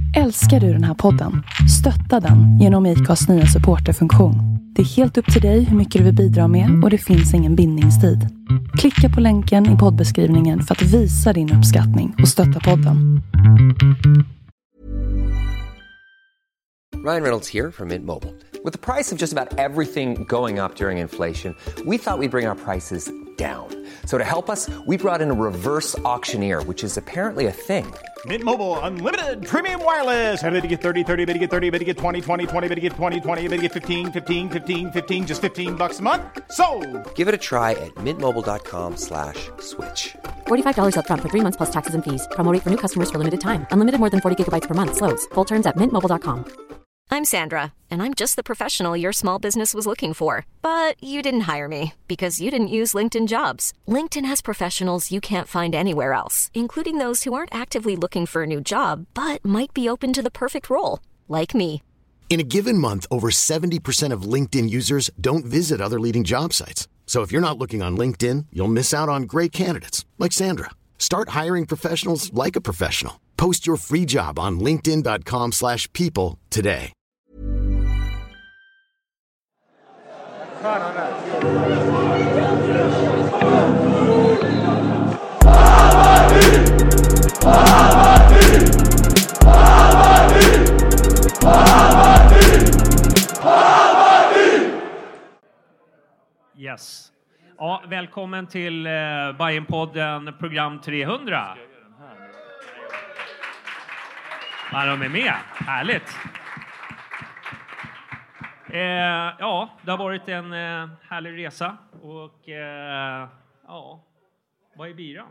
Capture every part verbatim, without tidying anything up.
Älskar du den här podden? Stötta den genom I C A:s nya supporterfunktion. Det är helt upp till dig hur mycket du vill bidra med och det finns ingen bindningstid. Klicka på länken i poddbeskrivningen för att visa din uppskattning och stötta podden. Ryan Reynolds here from Mint Mobile. With the price of just about everything going up during inflation, we thought we'd bring our prices down. So to help us, we brought in a reverse auctioneer, which is apparently a thing. Mint Mobile Unlimited Premium Wireless. How to get thirty, thirty, how to get thirty, how to get twenty, twenty, twenty, how to get twenty, twenty, how to get fifteen, fifteen, fifteen, fifteen, just fifteen bucks a month? Sold! Give it a try at mintmobile.com slash switch. forty-five dollars up front for three months plus taxes and fees. Promo rate for new customers for limited time. Unlimited more than forty gigabytes per month. Slows full terms at mint mobile dot com. I'm Sandra, and I'm just the professional your small business was looking for. But you didn't hire me because you didn't use LinkedIn Jobs. LinkedIn has professionals you can't find anywhere else, including those who aren't actively looking for a new job, but might be open to the perfect role, like me. In a given month, over seventy percent of LinkedIn users don't visit other leading job sites. So if you're not looking on LinkedIn, you'll miss out on great candidates like Sandra. Start hiring professionals like a professional. Post your free job on linkedin dot com slash people today. Yes. Ja, välkommen till eh, Bajenpodden program trehundra. Ja, de är med. Härligt. Eh, ja, det har varit en eh, härlig resa. Och eh, ja, vad är biran?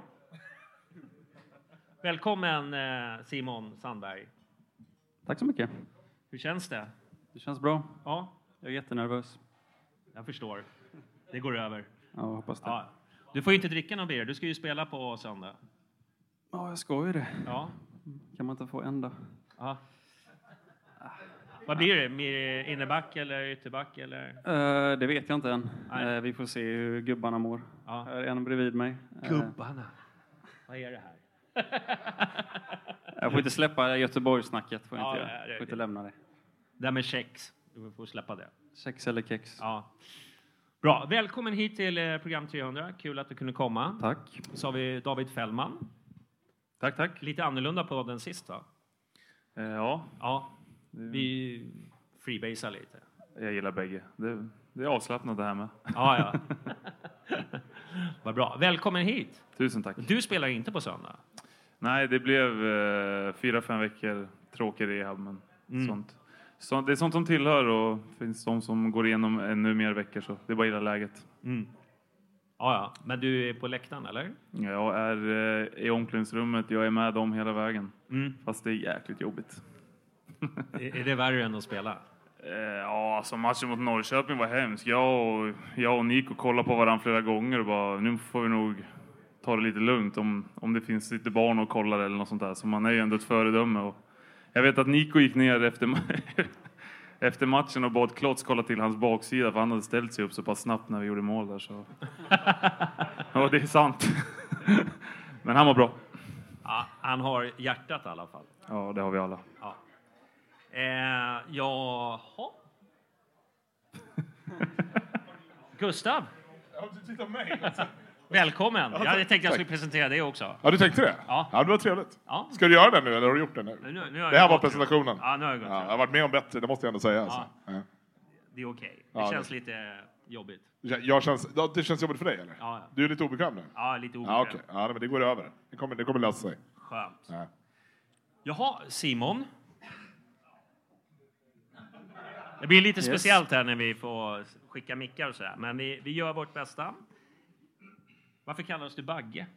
Välkommen eh, Simon Sandberg. Tack så mycket. Hur känns det? Det känns bra. Ja, Jag är jättenervös. jag förstår. Det går över. Ja, jag hoppas det. Ja. Du får ju inte dricka någon bira. Du ska ju spela på söndag. Ja, jag ska ju det. Ja. Kan man inte få en då? Ja. Vad blir det? Mer innerback eller ytterback? Eller? Uh, det vet jag inte än. Nej. Uh, vi får se hur gubbarna mår. Ja. Här är en bredvid mig. Uh, Gubbarna. Vad är det här? jag får inte släppa Göteborgssnacket. Får jag Ja, inte, det är- göra. får inte lämna det. Det här med kex. Du får släppa det. Kex eller kex. Ja. Bra. Välkommen hit till eh, program trehundra. Kul att du kunde komma. Tack. Så har vi David Fällman. Tack, tack. Lite annorlunda på den sist, va? Eh, ja, Ja. Vi freebasar lite. jag gillar bägge. Det, det är avslappnat det här med. Ja, ja. Vad bra. Välkommen hit. Tusen tack. Du spelar inte på söndag. Nej, det blev eh, fyra, fem veckor tråkig rehab, men Mm. sånt. Så, det är sånt som tillhör, och det finns de som går igenom ännu mer veckor, så det är bara gilla läget. Mm. Ja, ja. Men du är på läktaren, eller? Jag är eh, i omklädningsrummet, jag är med dem hela vägen. Mm. Fast det är jäkligt jobbigt. Är är det värre än att spela? Eh, ja, alltså matchen mot Norrköping var hemsk. Jag och, jag och Nico kollade på varandra flera gånger och bara, nu får vi nog ta det lite lugnt om, om det finns lite barn och kollar eller något sånt där. Så man är ju ändå ett föredöme. Och jag vet att Nico gick ner efter, efter matchen och bad Klotz kolla till hans baksida, för han hade ställt sig upp så pass snabbt när vi gjorde mål där. Så. Ja, det är sant. Men han var bra. Ja, han har hjärtat i alla fall. Ja, det har vi alla. Ja. Eh, jaha. Gustav. Ja, du tittar på mig. Välkommen. Ja, Jag hade tack, tänkt att jag tack. skulle presentera dig också. Ja, du tänkte det? Ja. Ja, det var trevligt. Ja. Ska du göra det nu, eller har du gjort det nu? Nu, nu har Det jag här var gått presentationen. through. Ja, nu har jag gått Ja, jag through. har varit med om bättre, det måste jag ändå säga. Alltså. Ja. Det är okej. Det Ja, känns det- lite jobbigt. Jag, jag känns, ja, det känns jobbigt för dig, eller? Ja, ja. Du är lite obekväm nu? Ja, lite obekväm. Ja, okej. Ja, men det går över. Det kommer, det kommer lösa sig. Skönt. Ja. Jaha, Simon. Det blir lite Yes. speciellt här när vi får skicka mickar och sådär. Men vi, vi gör vårt bästa. Varför kallas du Bagge?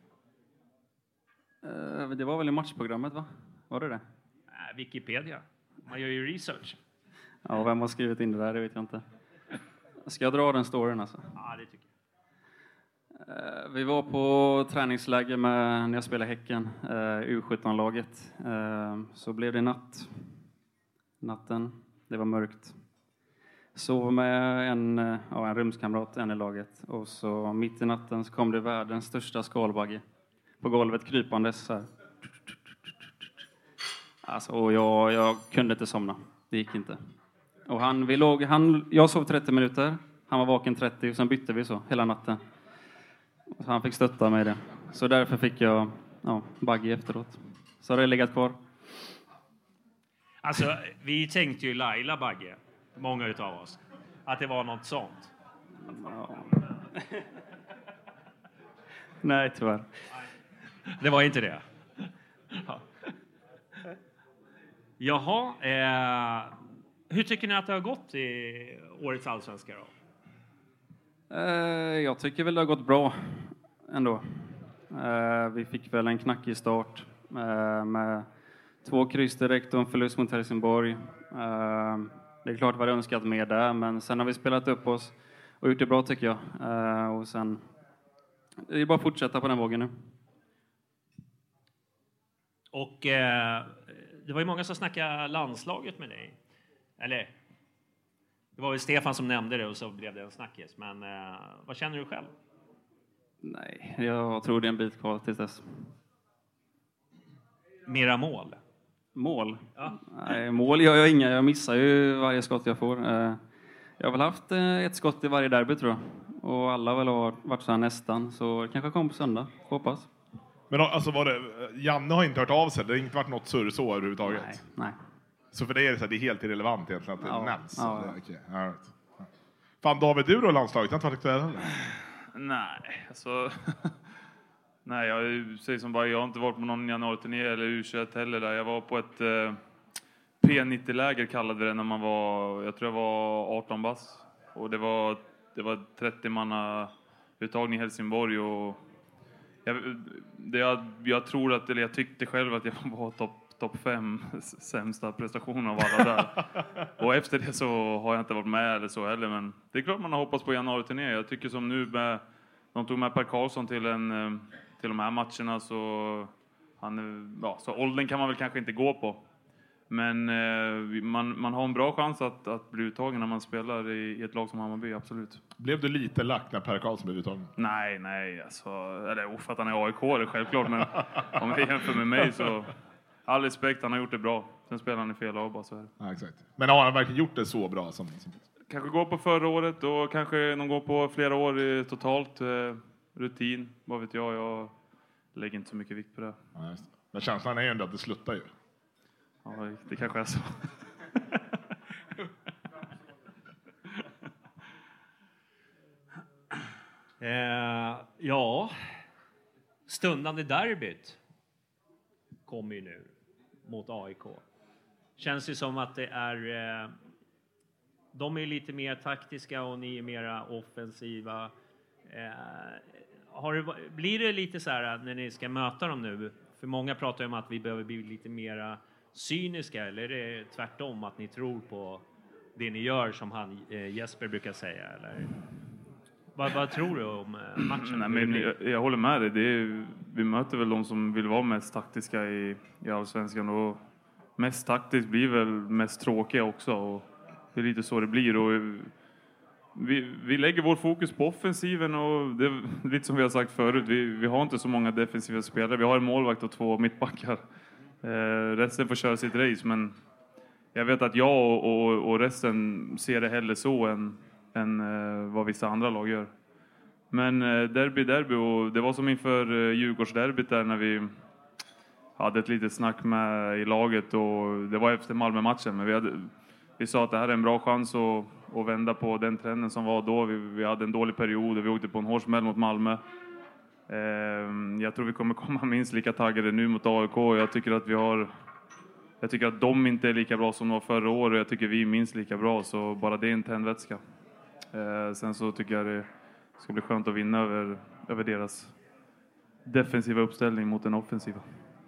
Uh, det var väl i matchprogrammet, va? Var det det? Äh, Wikipedia. Man gör ju research. Ja, vem har skrivit in det där, det vet jag inte. Ska jag dra den storyn alltså? Ja, det tycker jag. Uh, vi var på träningsläger med, när jag spelade Häcken, uh, U sjutton-laget. Uh, så blev det natt. Natten, det var mörkt. Sov med en, ja, en rumskamrat, en i laget. Och så mitt i natten så kom det världens största skalbagge. På golvet krypandes så här. Alltså, och jag, jag kunde inte somna. Det gick inte. Och han, vi låg, han, jag sov trettio minuter. Han var vaken trettio och sen bytte vi så hela natten. Så han fick stötta mig det. Så därför fick jag ja, bagge efteråt. Så har det legat kvar. Alltså, vi tänkte ju Laila Bagge, många utav oss, att det var något sånt. Ja. Nej, tyvärr. Det var inte det. Ja. Jaha, eh, hur tycker ni att det har gått i årets allsvenska då? Eh, jag tycker väl det har gått bra ändå. Eh, vi fick väl en knackig start eh, med två kryss direkt och en förlust mot Helsingborg. Eh, det är klart vi hade önskat mer där, men sen har vi spelat upp oss och gjort det bra tycker jag. Eh, och sen det är bara att fortsätta på den vågen nu. Och eh, det var ju många som snackade landslaget med dig. Eller, det var väl Stefan som nämnde det och så blev det en snackis. Men eh, vad känner du själv? Nej, jag tror det är en bit kvar till dess. Mera mål? Mål? Ja. Nej, mål gör jag inga. Jag missar ju varje skott jag får. Jag har väl haft ett skott i varje derby tror jag. Och alla har väl varit så här nästan. Så det kanske kommer på söndag. Hoppas. Men alltså var det, Janne har inte hört av sig. Det har inte varit något surr så överhuvudtaget. Nej, nej. Så för det är det, så här, det är helt irrelevant egentligen att det Ja, nämns. ja. Ja, okay. All right. Fan David, du då landslaget? Det har inte varit aktuellt heller. Nej, alltså... Nej, jag säger som bara, jag har inte varit på någon januari-turné eller U tjugoett heller där. Jag var på ett eh, P nittio-läger kallade det när man var, jag tror jag var arton bass. Och det var, det var trettio manna uttagning i Helsingborg och jag, det jag, jag tror att, eller jag tyckte själv att jag var topp top fem sämsta prestationer av alla där. Och efter det så har jag inte varit med eller så heller, men det är klart man har hoppats på januari-turné. Jag tycker som nu med, de tog med Per Karlsson till en till de här matcherna så han, ja, så åldern kan man väl kanske inte gå på. Men eh, man, man har en bra chans att, att bli uttagen när man spelar i, i ett lag som Hammarby, absolut. Blev du lite lack när Per Karlsson blev uttagen? Nej, nej. Alltså, eller för att han är A I K, det är självklart. Men om vi jämför med mig så all respekt, han har gjort det bra. Sen spelar han i fel lag bara så här. Ja, exakt. Men har han verkligen gjort det så bra? Som, som... Kanske gå på förra året och kanske någon går på flera år i totalt eh, rutin. Vad vet jag, jag lägger inte så mycket vikt på det. Ja, just det. Men känslan är ju ändå att det sluttar ju. Ja, det kanske är så. eh, ja, stundande derbyt kommer ju nu mot A I K. Känns ju som att det är... Eh, de är lite mer taktiska och ni är mera offensiva. Eh, har det, blir det lite så här när ni ska möta dem nu? För många pratar ju om att vi behöver bli lite mera cyniska. Eller är det tvärtom att ni tror på det ni gör som han, eh, Jesper brukar säga? Eller? Vad, vad tror du om eh, matchen? Nej, men jag, jag håller med dig. Det är, vi möter väl de som vill vara mest taktiska i, i Allsvenskan. Och mest taktiskt blir väl mest tråkiga också. Och det är lite så det blir. Och vi, vi lägger vår fokus på offensiven. Och det är lite som vi har sagt förut. Vi, vi har inte så många defensiva spelare. Vi har en målvakt och två mittbackar. Eh, resten får köra sitt race. Men jag vet att jag och, och, och resten ser det hellre så än, än eh, vad vissa andra lag gör. Men eh, derby, derby. Och det var som inför eh, Djurgårdsderbyt där när vi hade ett litet snack med i laget. Och det var efter Malmö-matchen. Men vi, hade, vi sa att det här är en bra chans att, att vända på den trenden som var då. Vi, vi hade en dålig period och vi åkte på en hård smäll mot Malmö. Eh, jag tror vi kommer komma minst lika taggade nu mot A I K. Jag tycker att vi har... Jag tycker att de inte är lika bra som de var förra året. Jag tycker vi är minst lika bra. Så bara det är en tändvätska. Eh, sen så tycker jag det ska bli skönt att vinna över, över deras defensiva uppställning mot den offensiva.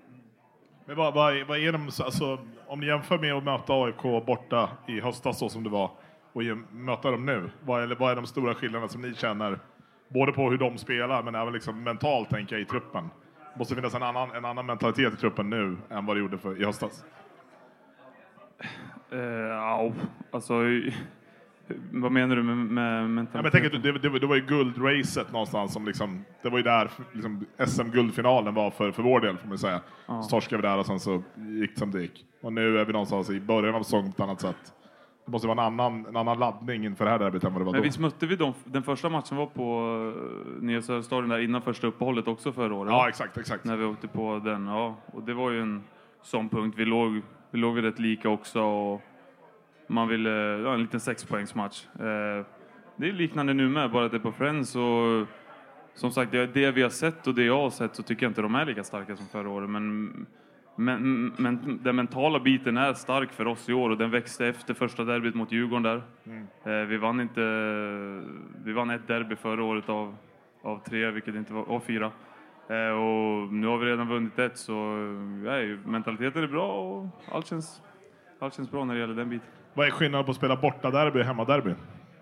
Men vad, vad, vad är de, alltså, om ni jämför med att möta A I K borta i höstas så som det var och möta dem nu, vad är, vad är de stora skillnaderna som ni känner både på hur de spelar men även liksom mentalt tänker jag i truppen? Måste finnas en annan, en annan mentalitet i truppen nu än vad det gjorde för, i höstas? Uh, ja, alltså Vad menar du med, med mentalitet? Ja, men tänk att det, det, det var ju guldracet någonstans som liksom, det var ju där liksom, S M-guldfinalen var för, för vår del, får man säga. Ja. Så torskade vi där och sen så gick det som det gick. Och nu är vi någonstans i början av säsongen på ett annat sätt. Det måste vara en annan, en annan laddning inför det här derbyt än vad det var. Men då. Visst mötte vi dem, den första matchen var på Nya Söderstadion där innan första uppehållet också förra året. Ja, exakt, exakt. När vi åkte på den, ja. Och det var ju en sån punkt. Vi låg, vi låg rätt lika också och man ville, ja, en liten sexpoängsmatch. Eh, det är liknande nu med, bara att det är på Friends och som sagt, det, det vi har sett och det jag har sett så tycker jag inte de är lika starka som förra året. Men, men, men den mentala biten är stark för oss i år och den växte efter första derbyt mot Djurgården där. Mm. Eh, vi vann inte, vi vann ett derby förra året av, av tre, vilket inte var, av fyra. Eh, och nu har vi redan vunnit ett, så ja, mentaliteten är bra och allt känns, allt känns bra när det gäller den biten. Vad är skillnaden på att spela borta derby och hemma derby?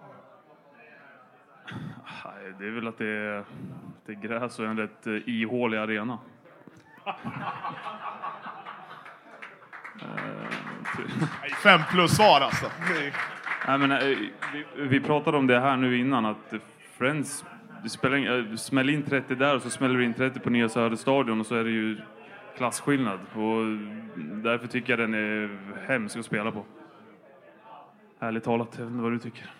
Det är väl att det är, det är gräs och en rätt ihålig arena. Fem plus svar alltså. Nej, men, vi, vi pratade om det här nu innan att Friends, du spelar, smäller in trettio där och så smäller du in trettio på Nya Söderstadion och så är det ju klassskillnad. Och därför tycker jag den är hemsk att spela på. Härligt talat, jag vet inte vad du tycker.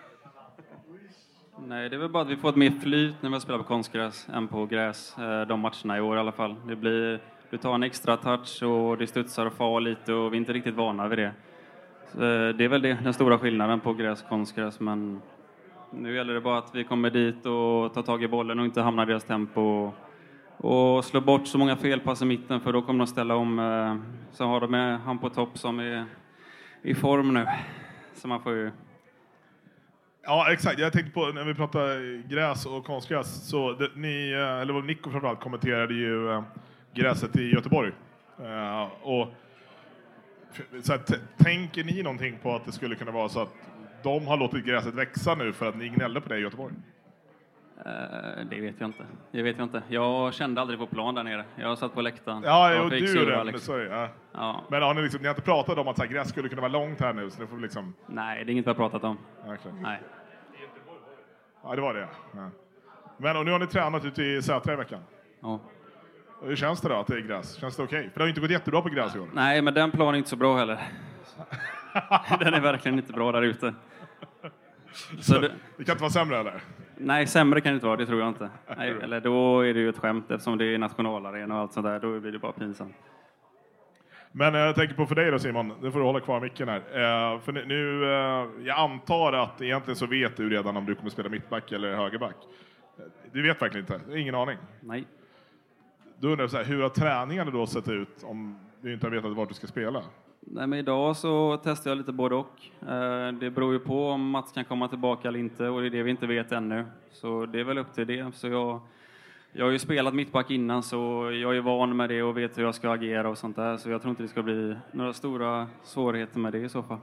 Nej, det är väl bara att vi får ett mer flyt när vi spelar på konstgräs än på gräs. De matcherna i år i alla fall. Det blir, du tar en extra touch och det studsar och far lite och vi är inte riktigt vana vid det. Så det är väl det, den stora skillnaden på gräs och konstgräs. Men nu gäller det bara att vi kommer dit och tar tag i bollen och inte hamnar i deras tempo. Och slå bort så många felpass i mitten, för då kommer de ställa om. Så har de med han på topp som är i form nu. Så man får ju... Ja, exakt. Jag tänkte på när vi pratar gräs och konstgräs, så det, ni, eller Nico framförallt, kommenterade ju äh, gräset i Göteborg. Äh, och så att, tänker ni någonting på att det skulle kunna vara så att de har låtit gräset växa nu för att ni gnällde på det i Göteborg? Uh, det vet jag inte. Det vet jag inte. Jag kände aldrig på plan där nere. Jag satt på läktaren. Ja, jo, du gjorde det. Sorry, ja. Ja. Men har ni, liksom, ni har inte pratat om att så här, gräs skulle kunna vara långt här nu? Så det får liksom... Nej, det är inget vi har pratat om. Okay. Nej. Ja, det var det. Ja. Men och nu har ni tränat ute i Sätra i veckan. Ja. Och hur känns det då att det är gräs? Känns det okej? Okay? För det har inte gått jättebra på gräs i år. Nej, men den planen är inte så bra heller. Den är verkligen inte bra där ute. Så, så det... det kan inte vara sämre eller? Nej, sämre kan det inte vara, det tror jag inte. Nej, eller då är det ju ett skämt eftersom det är nationalarena och allt sånt där. Då blir det bara pinsamt. Men jag tänker på för dig då, Simon. Nu får du hålla kvar micken här. Uh, för nu, nu uh, jag antar att egentligen så vet du redan om du kommer spela mittback eller högerback. Du vet verkligen inte. Ingen aning. Nej. Då undrar jag så här, hur har träningarna då sett ut om du inte har vetat vart du ska spela? Nej, men idag så testar jag lite både och. Det beror ju på om Mats kan komma tillbaka eller inte, och det är det vi inte vet ännu. Så det är väl upp till det. Så jag, jag har ju spelat mittback innan, så jag är van med det och vet hur jag ska agera och sånt där. Så jag tror inte det ska bli några stora svårigheter med det i så fall.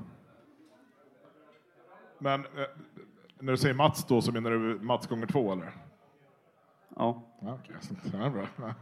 Men när du säger Mats då, så menar du Mats gånger två eller? Ja. Ja, okej. Det är bra. Ja.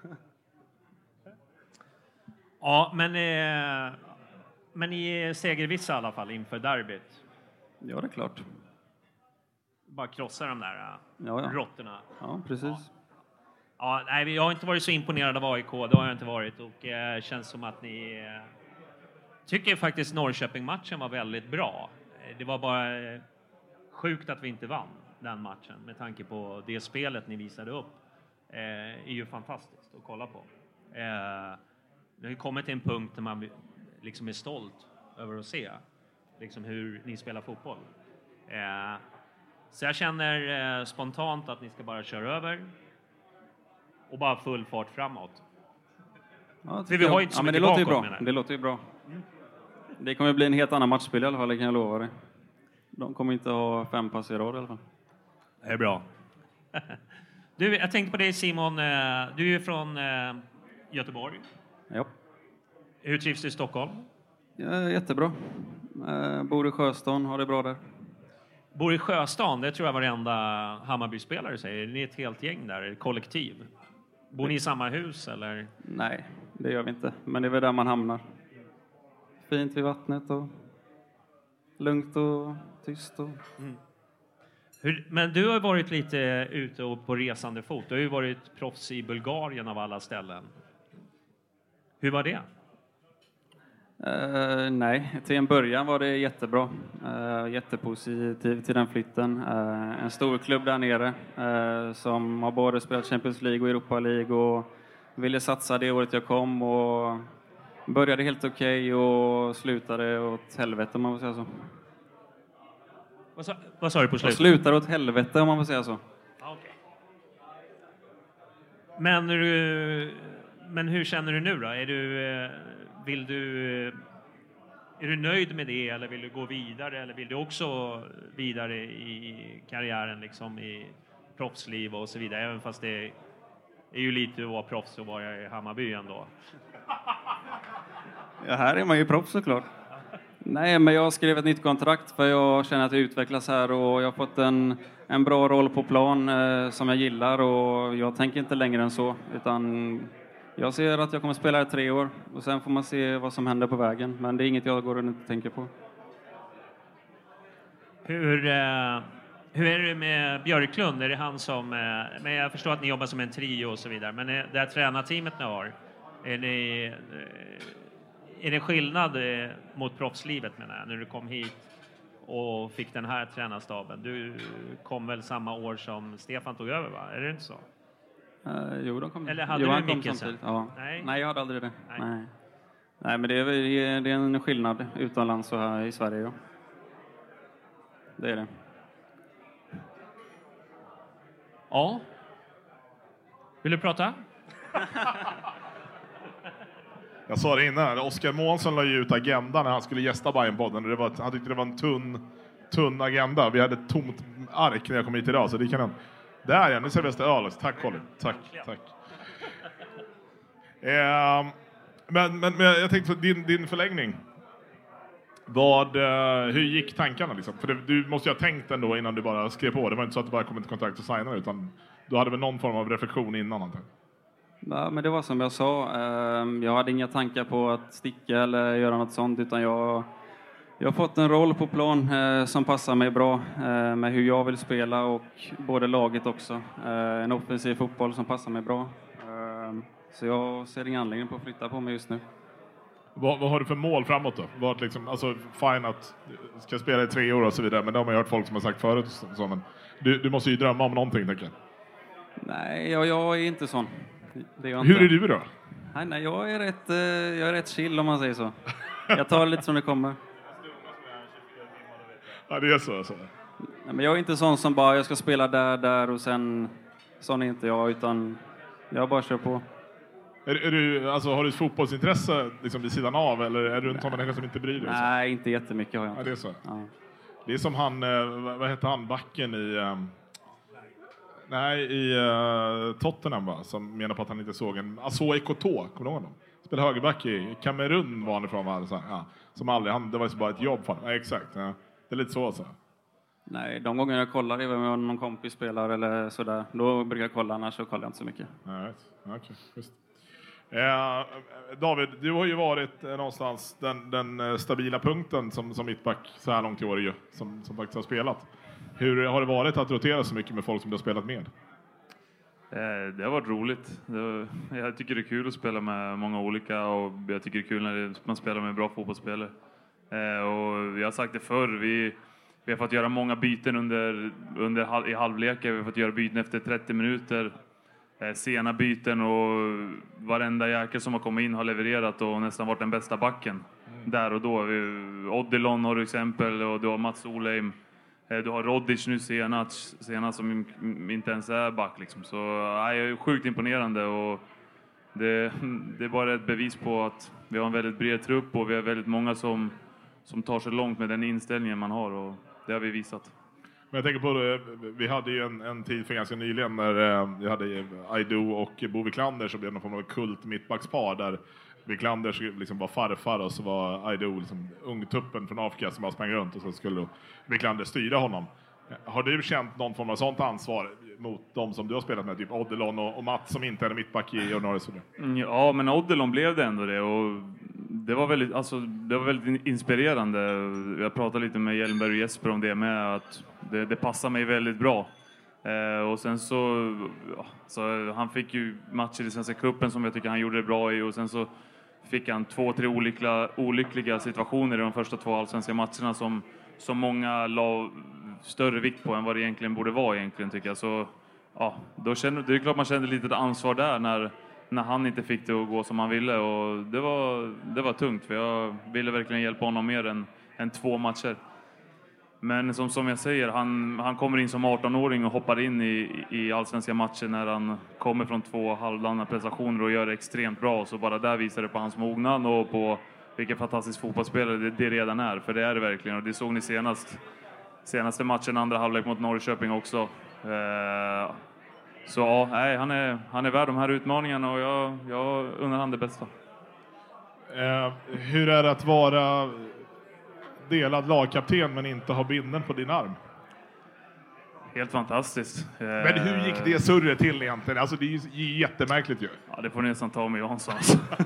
Ja, men, eh, men ni är segervissa i alla fall inför derbyt. Ja, det är klart. Bara krossa de där uh, ja, ja. råttorna. Ja, precis. Ja. Ja, nej, jag har inte varit så imponerad av A I K, det har jag inte varit. Och det eh, känns som att ni... Eh, tycker faktiskt Norrköping-matchen var väldigt bra. Det var bara eh, sjukt att vi inte vann den matchen. Med tanke på det spelet ni visade upp. Eh, är ju fantastiskt att kolla på. Eh, Det har kommit till en punkt där man liksom är stolt över att se liksom hur ni spelar fotboll. Eh, så jag känner eh, spontant att ni ska bara köra över och bara full fart framåt. Ja, vi har inte så ja, men det låter ju bra. Det låter ju bra. Mm. Det kommer bli en helt annan matchspel i alla fall, det kan jag lova dig. De kommer inte ha fem pass i rad i alla fall. Det är bra. Du, jag tänkte på dig Simon, du är från eh, Göteborg. Ja. Hur trivs du i Stockholm? Ja, jättebra. Eh, bor i Sjöstan, har det bra där. Bor i Sjöstan, det tror jag varenda Hammarby-spelare säger. Ni är ett helt gäng där, ett kollektiv. Bor ni i samma hus eller? Nej, det gör vi inte. Men det är väl där man hamnar. Fint vid vattnet och... lugnt och tyst. Och... Mm. Hur, men du har varit lite ute och på resande fot. Du har ju varit proffs i Bulgarien av alla ställen. Hur var det? Uh, nej, till en början var det jättebra. Uh, jättepositiv till den flytten. Uh, en stor klubb där nere uh, som har både spelat Champions League och Europa League och ville satsa det året jag kom och började helt okej okay och slutade åt helvete om man får säga så. Vad sa, vad sa du på slutet? Och slutade åt helvete om man får säga så. Ah, okay. Men, du, men hur känner du nu då? Är du, vill du, är du nöjd med det eller vill du gå vidare? Eller vill du också vidare i karriären liksom i proffsliv och så vidare? Även fast det är ju lite att vara proffs och vara i Hammarby ändå. Ja, här är man ju proffs såklart. Nej, men jag skrev ett nytt kontrakt för jag känner att jag utvecklas här och jag har fått en, en bra roll på plan eh, som jag gillar och jag tänker inte längre än så utan jag ser att jag kommer spela i tre år och sen får man se vad som händer på vägen, men det är inget jag går runt och tänker på. Hur, eh, hur är det med Björklund? Är det han som, eh, men jag förstår att ni jobbar som en trio och så vidare, men är det här tränarteamet ni har, är ni... Eh, Är det skillnad mot proffslivet menar jag, när du kom hit och fick den här tränarstaben? Du kom väl samma år som Stefan tog över, va? Är det inte så? Uh, jo, de kom. Eller hade jo, du mycket sen? Ja. Nej. Nej, jag hade aldrig det. Nej, Nej. Nej men det är, det är en skillnad utomlands och här i Sverige. Ja. Det är det. Ja. Vill du prata? Jag sa det innan, Oskar Månsson la ju ut agenda när han skulle gästa Bajenpodden. Det var, han tyckte det var en tunn, tunn agenda. Vi hade ett tomt ark när jag kom hit idag, så det kan han... Där ja, nu serveras det öl. Tack Colin, tack, tack. Eh, men, men, men jag tänkte på din, din förlängning. Vad, eh, hur gick tankarna liksom? För det, du måste ju ha tänkt ändå innan du bara skrev på. Det var inte så att du bara kom till kontakt och signade, utan du hade väl någon form av reflektion innan antagligen. Ja, men det var som jag sa. Jag hade inga tankar på att sticka eller göra något sånt, utan jag, jag har fått en roll på plan som passar mig bra med hur jag vill spela och både laget också. En offensiv fotboll som passar mig bra. Så jag ser ingen anledning på att flytta på mig just nu. Vad, vad har du för mål framåt då? Vad liksom, alltså fine att du ska spela i tre år och så vidare, men det har man ju hört folk som har sagt förut. Så, men du, du måste ju drömma om någonting, tänker jag. Nej, jag, jag är inte sån. Det är jag Hur inte. är du då? Nej, nej, jag är rätt, jag är rätt chill om man säger så. Jag tar det lite som det kommer. Ja, det är så alltså. Nej, men jag är inte sån som bara, jag ska spela där, där och sen, sån är inte jag, utan jag bara kör på. Är, är du, alltså, har du ett fotbollsintresse liksom vid sidan av, eller är du en sån människa som inte bryr dig? Nej, inte jättemycket har jag inte. inte. Ja, det är så. Ja. Det är som han, vad heter han, backen i... Um, nej, i uh, Tottenham, va? Som menar på att han inte såg en... Alltså Ekoto, kommer du ihåg honom? Spelade högerback i Kamerun var han ifrån, va? Så, ja, som aldrig, han, det var ju bara ett jobb för honom. Ja, exakt, ja. Det är lite så alltså. Nej, de gånger jag kollar är om någon kompis spelar eller sådär. Då brukar jag kolla, annars så kollar jag inte så mycket. Nej, okej, okay, just. Eh, David, du har ju varit eh, någonstans den, den eh, stabila punkten som, som mittback så här långt i år ju, som, som faktiskt har spelat. Hur har det varit att rotera så mycket med folk som du har spelat med? Eh, det har varit roligt. Det var, jag tycker det är kul att spela med många olika, och jag tycker det är kul när det, man spelar med bra fotbollsspelare. Eh, och jag har sagt det förr, vi, vi har fått göra många byten under, under, i halvlekar, vi har fått göra byten efter trettio minuter. Sena byten, och varenda jäkel som har kommit in har levererat och nästan varit den bästa backen mm. där och då. Odilon har du exempel, och du har Mats Olheim, du har Rodic nu senast, senast som inte ens är back liksom. Så nej, jag är sjukt imponerande, och det, det är bara ett bevis på att vi har en väldigt bred trupp och vi har väldigt många som, som tar sig långt med den inställningen man har, och det har vi visat. Men jag tänker på det, vi hade ju en, en tid för ganska nyligen när eh, vi hade Aido och Bo Wiklander, så blev det någon form av kult mittbackspar där Wiklander liksom var farfar och så var Aido liksom ungtuppen från Afrika som bara sprang runt, och så skulle Wiklander styra honom. Har du känt någon form av sånt ansvar mot de som du har spelat med, typ Odilon och, och Mats som inte är mittback i ordinarie? Ja, men Odilon blev det ändå det, och det var väldigt, alltså, det var väldigt inspirerande. Jag pratade lite med Hjelmberg och Jesper om det med, att det, det passar mig väldigt bra. Eh, och sen så, ja, så han fick ju matcher i Svenska cupen som jag tycker han gjorde det bra i, och sen så fick han två, tre olyckliga, olyckliga situationer i de första två allsvenska matcherna som, som många la större vikt på än vad det egentligen borde vara egentligen, tycker jag. Så ja, då kände, det är klart man kände lite ansvar där när, när han inte fick det att gå som han ville, och det var, det var tungt, för jag ville verkligen hjälpa honom mer än, än två matcher. Men som, som jag säger, han, han kommer in som arton-åring och hoppar in i, i allsvenska matcher när han kommer från två halvdana prestationer och gör det extremt bra. Så bara där visar det på hans mognad och på vilken fantastisk fotbollsspelare det, det redan är. För det är det verkligen, och det såg ni senast, senaste matchen, andra halvlek mot Norrköping också. Eh, så ja, nej, han, är, han är värd de här utmaningarna, och jag, jag undrar han det bästa. Eh, hur är det att vara delad lagkapten men inte ha binden på din arm? Helt fantastiskt. Men hur gick det surret till egentligen? Alltså det är ju jättemärkligt ju. Ja, det får ni nästan ta med Jansson.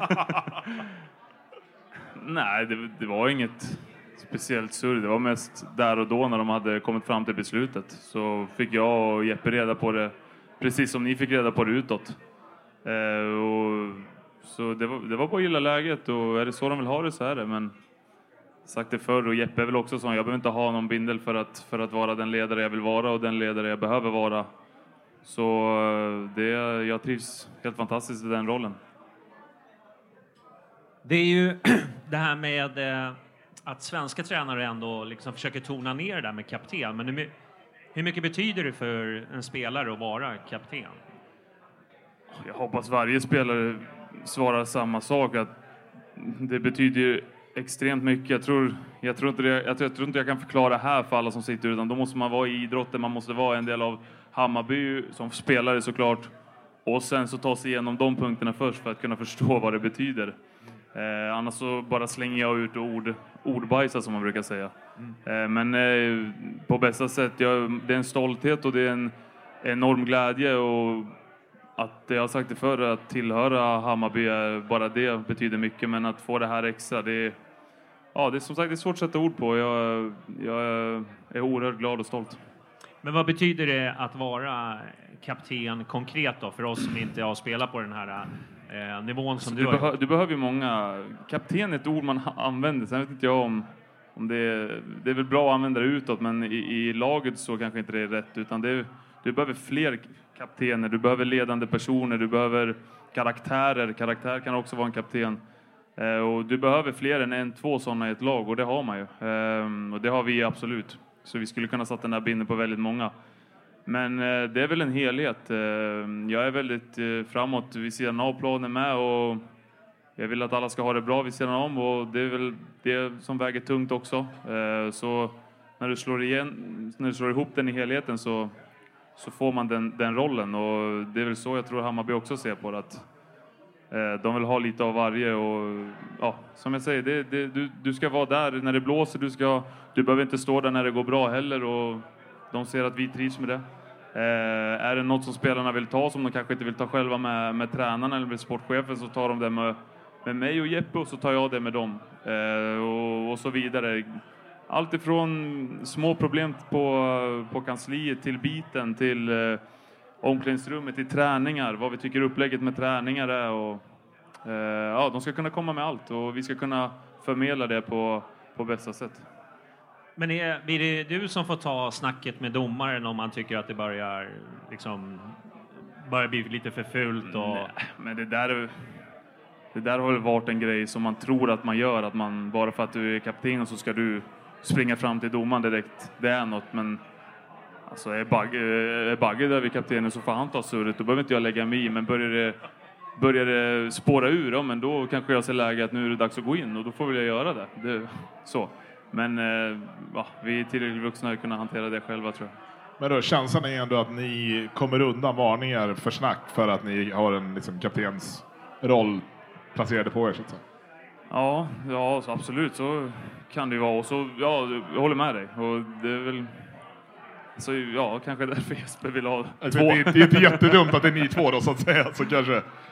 Nej, det, det var inget speciellt surr. Det var mest där och då när de hade kommit fram till beslutet. Så fick jag och Jeppe reda på det precis som ni fick reda på det utåt. Eh, och, så det var, det var bara att gilla läget, och är det så de vill ha det så är det. Men sagt det förr, och Jeppe är väl också sån. Jag behöver inte ha någon bindel för att, för att vara den ledare jag vill vara och den ledare jag behöver vara. Så det, jag trivs helt fantastiskt i den rollen. Det är ju det här med eh, att svenska tränare ändå liksom försöker tona ner det där med kapten. Men hur, hur mycket betyder det för en spelare att vara kapten? Jag hoppas varje spelare svarar samma sak. Att det betyder ju extremt mycket. Jag tror, jag, tror inte det, jag, tror, jag tror inte jag kan förklara här för alla som sitter, utan då måste man vara i idrotten. Man måste vara en del av Hammarby som spelare såklart. Och sen så ta sig igenom de punkterna först för att kunna förstå vad det betyder. Eh, annars så bara slänger jag ut ord, ordbajsa som man brukar säga. Mm. Eh, men eh, på bästa sätt, jag, det är en stolthet och det är en enorm glädje. Och att jag har sagt det förr, att tillhöra Hammarby, bara det betyder mycket. Men att få det här extra, det är, ja, det är som sagt det är svårt att sätta ord på. Jag, jag är oerhört glad och stolt. Men vad betyder det att vara kapten konkret då, för oss som inte har spelat på den här eh, nivån som du, du har? Behö, du behöver ju många... Kapten är ett ord man använder. Sen vet inte jag om, om det är... Det är väl bra att använda det utåt, men i, i laget så kanske inte det är rätt. Utan det är, du behöver fler kaptener, du behöver ledande personer, du behöver karaktärer. Karaktär kan också vara en kapten. Eh, och du behöver fler än en, två sådana i ett lag, och det har man ju. Eh, och det har vi absolut. Så vi skulle kunna sätta den här binden på väldigt många. Men eh, det är väl en helhet. Eh, jag är väldigt eh, framåt vid sidan av planen med, och jag vill att alla ska ha det bra vid sidan om, och det är väl det som väger tungt också. Eh, så när du slår igen, när du slår ihop den i helheten så, så får man den, den rollen, och det är väl så jag tror Hammarby också ser på det, att eh, de vill ha lite av varje, och ja, som jag säger, det, det, du, du ska vara där när det blåser, du, ska, du behöver inte stå där när det går bra heller, och de ser att vi trivs med det. Eh, är det något som spelarna vill ta som de kanske inte vill ta själva med, med tränarna eller med sportchefen, så tar de det med, med mig och Jeppe, och så tar jag det med dem. Eh, och, och så vidare. Allt ifrån små problem på, på kansliet till biten, till eh, omklädningsrummet, till träningar. Vad vi tycker upplägget med träningar är. Och, eh, ja, de ska kunna komma med allt, och vi ska kunna förmedla det på, på bästa sätt. Men är, blir det du som får ta snacket med domaren om man tycker att det börjar, liksom, börjar bli lite för fult? Och... Nej, men det där, det där har väl varit en grej som man tror att man gör. Att man, bara för att du är kapten så ska du springa fram till domaren direkt. Det är något, men alltså, är Bagge, är Bagge där vid kaptenen så får han ta surret. Då behöver inte jag lägga mig i, men börjar det, börjar det spåra ur, ja, men då kanske jag ser läge att nu är det dags att gå in, och då får väl jag göra det. det så. Men eh, ja, vi är tillräckligt vuxna att kunna hantera det själva, tror jag. Men då, känslan är ändå att ni kommer undan varningar för snack för att ni har en liksom, kaptens roll placerade på er, så att säga. Ja, ja, så absolut, så kan det ju vara. Och så, ja, jag håller med dig. Och det är väl... Så ja, kanske därför Jesper vill ha alltså, två. Det, det är inte jättedumt att det är ni två då, så att säga. Så kanske...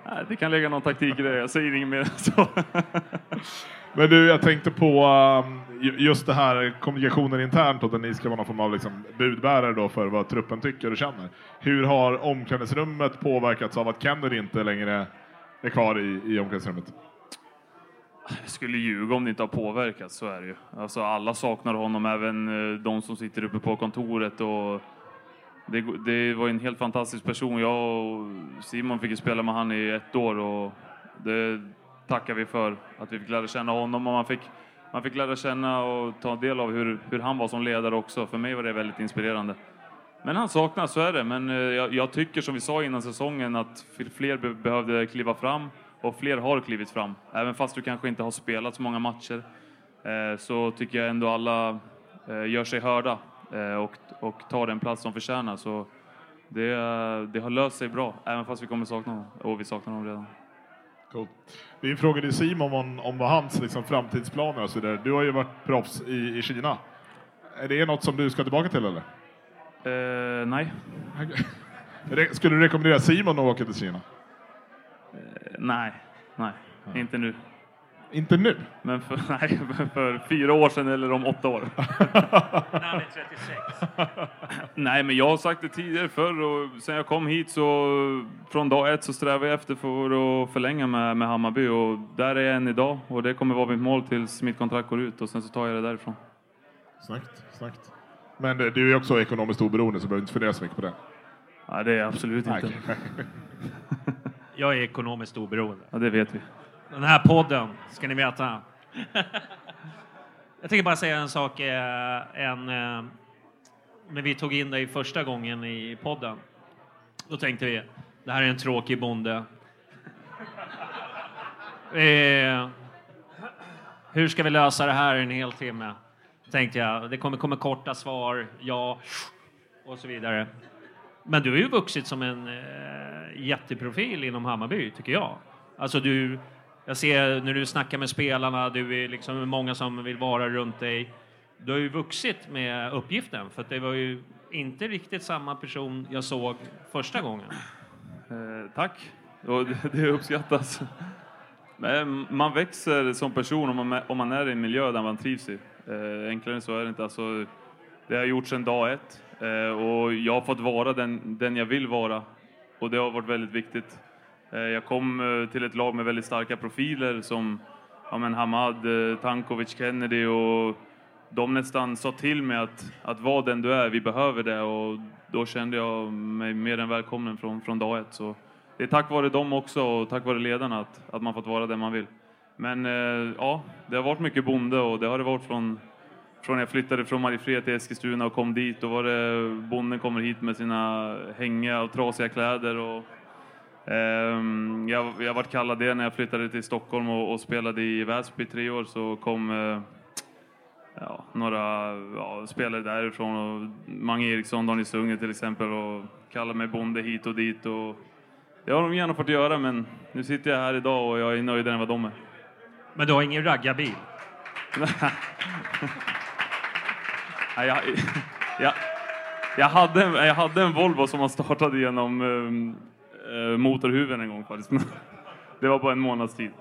Nej, det kan lägga någon taktik i det. Jag säger inget mer så. Men du, jag tänkte på um, just det här kommunikationen internt och där ni ska vara någon form av liksom, budbärare då för vad truppen tycker och känner. Hur har omklädningsrummet påverkats av att Kennedy inte längre är kvar i, i omklädningsrummet? Jag skulle ljuga om det inte har påverkats, så är det ju. Alltså alla saknar honom, även de som sitter uppe på kontoret. Och det, det var en helt fantastisk person. Jag och Simon fick ju spela med han i ett år och det tackar vi för. Att vi fick lära känna honom och man fick, man fick lära känna och ta del av hur, hur han var som ledare också. För mig var det väldigt inspirerande. Men han saknas, så är det. Men jag, jag tycker som vi sa innan säsongen att fler be- behövde kliva fram. Och fler har klivit fram. Även fast du kanske inte har spelat så många matcher. Eh, så tycker jag ändå alla eh, gör sig hörda. Eh, och, och tar den plats som förtjänar. Så det, det har löst sig bra. Även fast vi kommer sakna honom. Och vi saknar honom redan. Cool. Vi frågade Simon om, om vad hans liksom, framtidsplaner och så där. Du har ju varit proffs i, i Kina. Är det något som du ska tillbaka till eller? Eh, nej. Skulle du rekommendera Simon att åka till Kina? Eh, nej, nej. Ja. Inte nu. Inte nu? Men för, nej, för fyra år sedan eller om åtta år. När han är trettiosex. Nej, men jag har sagt det tidigare förr och sen jag kom hit så från dag ett så strävar jag efter för att förlänga med, med Hammarby och där är jag än idag och det kommer vara mitt mål tills mitt kontrakt går ut och sen så tar jag det därifrån. Snackt, snackt. Men du är också ekonomiskt oberoende så behöver inte fundera så mycket på det. Nej, det är absolut inte. Jag är ekonomiskt oberoende. Ja, det vet vi. Den här podden, ska ni veta. Jag tänker bara säga en sak. En, när vi tog in dig första gången i podden, då tänkte vi, det här är en tråkig bonde. Eh, hur ska vi lösa det här en hel timme? Tänkte jag, det kommer komma korta svar, ja, och så vidare. Men du har ju vuxit som en eh, jätteprofil inom Hammarby, tycker jag. Alltså du... Jag ser när du snackar med spelarna, du är liksom många som vill vara runt dig. Du har ju vuxit med uppgiften, för att det var ju inte riktigt samma person jag såg första gången. Eh, tack, och det, det uppskattas. Men man växer som person om man, om man är i en miljö där man trivs i. Eh, enklare så är det inte. Alltså, det har gjorts en dag ett eh, och jag har fått vara den, den jag vill vara. Och det har varit väldigt viktigt. Jag kom till ett lag med väldigt starka profiler som ja, men Hamad, Tankovic, Kennedy och de nästan sa till mig att, att vara den du är, vi behöver det och då kände jag mig mer än välkommen från, från dag ett. Så det är tack vare dem också och tack vare ledarna att, att man fått vara den man vill. Men ja, det har varit mycket bonde och det har det varit från, från jag flyttade från Mariefred till Eskilstuna och kom dit. Då var det bonden kommer hit med sina hängiga och trasiga kläder och Um, jag, jag varit kallad det när jag flyttade till Stockholm och, och spelade i Väsby i tre år så kom uh, ja, några ja, spelare därifrån och Mange Eriksson, Daniel Sunge till exempel och kallade mig bonde hit och dit och det har de gärna fått göra men nu sitter jag här idag och jag är nöjdare än vad de är. Men du har ingen raggarbil? Nej, jag, jag, jag, hade en, jag hade en Volvo som man startade genom um, motorhuven en gång faktiskt. Det var bara en månads tid.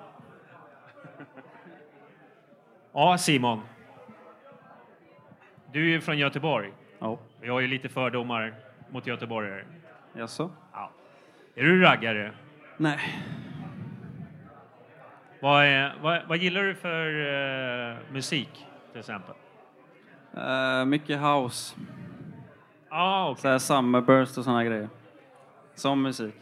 Ja, Simon. Du är ju från Göteborg. Ja. Vi har ju lite fördomar mot göteborgare. Jaså? Ja. Är du raggare? Nej. Vad, är, vad, vad gillar du för uh, musik till exempel? Uh, mycket house. Ah, okay. Så här Summerburst och såna grejer. Som musik.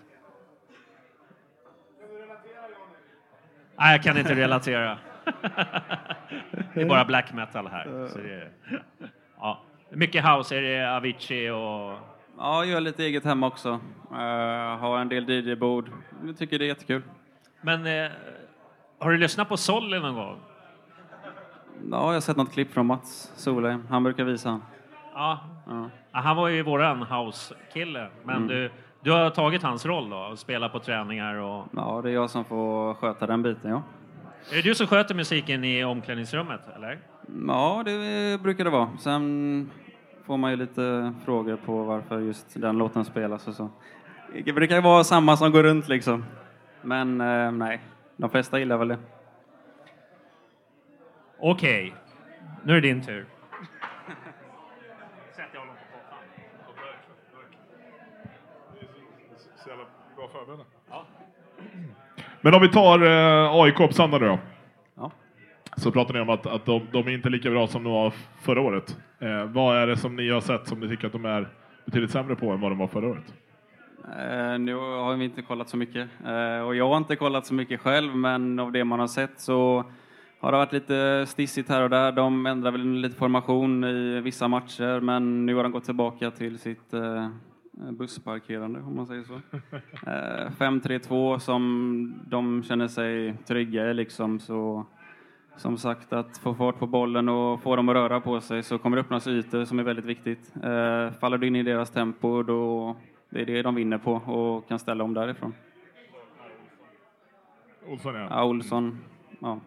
Nej, jag kan inte relatera. Det är bara black metal här. Så det är, ja. Mycket house, är det Avicii och... Ja, jag gör lite eget hemma också. Uh, har en del D J-bord. Jag tycker det är jättekul. Men uh, har du lyssnat på Solly någon gång? Ja, jag har sett något klipp från Mats Solheim. Han brukar visa han. Ja. Ja. Ja, han var ju våran house-kille. Men mm. du, du har tagit hans roll då? Och spelat på träningar och... Ja, det är jag som får sköta den biten, ja. Är det du som sköter musiken i omklädningsrummet, eller? Ja, det brukar det vara. Sen får man ju lite frågor på varför just den låten spelas och så. Det brukar ju vara samma som går runt liksom. Men eh, nej, de flesta gillar väl det. Okej, okay. Nu är det din tur. Sätt jag honom på Så jävla bra förberedda. Ja. Men om vi tar eh, A I K på söndag då. Ja. Så pratar ni om att, att de, de är inte lika bra som de var förra året. Eh, vad är det som ni har sett som ni tycker att de är betydligt sämre på än vad de var förra året? Eh, nu har vi inte kollat så mycket. Eh, och jag har inte kollat så mycket själv, men av det man har sett så har det varit lite stissigt här och där. De ändrar väl lite formation i vissa matcher, men nu har de gått tillbaka till sitt eh, bussparkerande, om man säger så. Eh, fem tre två som de känner sig trygga i liksom, så som sagt, att få fart på bollen och få dem att röra på sig, så kommer det öppnas ytor som är väldigt viktigt. Eh, faller du in i deras tempo, då det är det de vinner på och kan ställa om därifrån. Olsson, ja. Ja, Olsson, ja.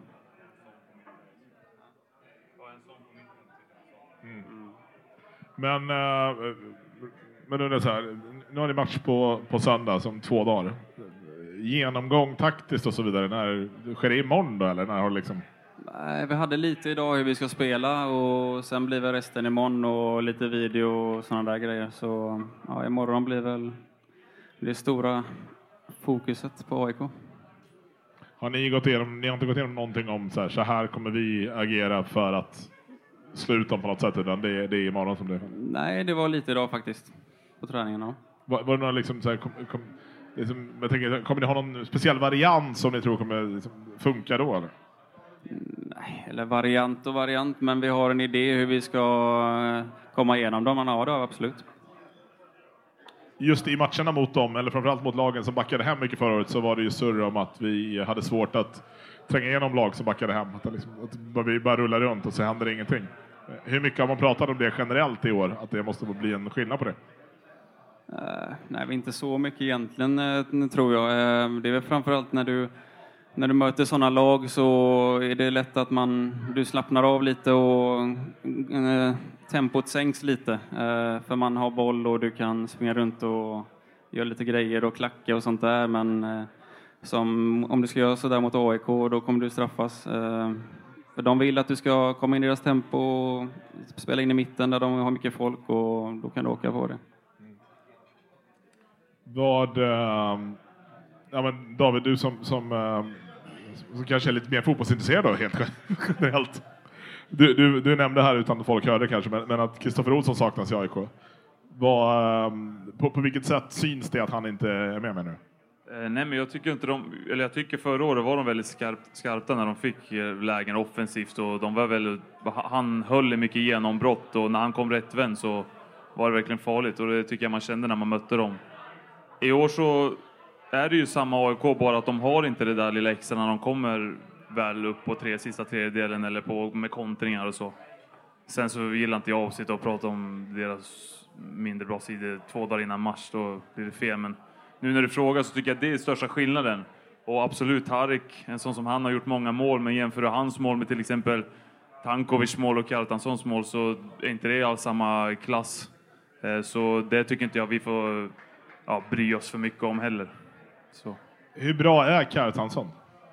Mm. Men, äh, men nu är det så här, nu har ni match på, på söndag som två dagar. Genomgång taktiskt och så vidare. När, sker det imorgon då, eller när har det liksom... Nej, vi hade lite idag hur vi ska spela och sen blir väl resten imorgon och lite video och sådana där grejer. Så ja, imorgon blir väl det stora fokuset på A I K. Har ni gått igenom, ni har inte gått igenom någonting om så här, så här kommer vi agera för att sluta på något sätt, utan det, det är imorgon som det är? Nej, det var lite idag faktiskt på träningarna. Var, var det några liksom så här, kom, kom, liksom, jag tänker, kommer ni ha någon speciell variant som ni tror kommer liksom funka då, eller? Nej, eller variant och variant, men vi har en idé hur vi ska komma igenom dem. Man har det, absolut. Just i matcherna mot dem, eller framförallt mot lagen som backade hem mycket förra året, så var det ju surr om att vi hade svårt att tränga igenom lag som backade hem. Att, liksom, att vi bara rullar runt och så händer ingenting. Hur mycket har man pratat om det generellt i år? Att det måste bli en skillnad på det? Uh, nej, inte så mycket egentligen, uh, tror jag. Uh, det är väl framförallt när du När du möter sådana lag, så är det lätt att man, du slappnar av lite och eh, tempot sänks lite. Eh, för man har boll och du kan springa runt och göra lite grejer och klacka och sånt där. Men eh, som, om du ska göra sådär mot A I K, då kommer du straffas. Eh, för de vill att du ska komma in i deras tempo och spela in i mitten där de har mycket folk, och då kan du åka på det. Vad... Uh... Ja, men David, du som, som, uh, som kanske är lite mer fotbollsintresserad då, helt generellt. Du, du, du nämnde här, utan folk hörde kanske, men, men att Kristoffer Olsson saknas i A I K. Vad, um, på, på vilket sätt syns det att han inte är med mig nu? Eh, nej, men jag tycker inte de, eller jag tycker förra året var de väldigt skarpt, skarpa när de fick lägen offensivt, och de var väl, han höll mycket genombrott, och när han kom rättvänd så var det verkligen farligt, och det tycker jag man kände när man mötte dem. I år så är det ju samma A I K, bara att de har inte det där lilla extra när de kommer väl upp på tre, sista tredjedelen eller på, med kontringar och så. Sen så gillar inte jag att sitta och prata om deras mindre bra sidor två dagar innan match, då blir det fel. Men nu när du frågar så tycker jag att det är största skillnaden. Och absolut, Tarik, en sån som han har gjort många mål, men jämför hans mål med till exempel Tankovic mål och Kjartanssons mål, så är inte det alls samma klass. Så det tycker inte jag vi får ja, bry oss för mycket om heller. Så. Hur bra är Kjartansson?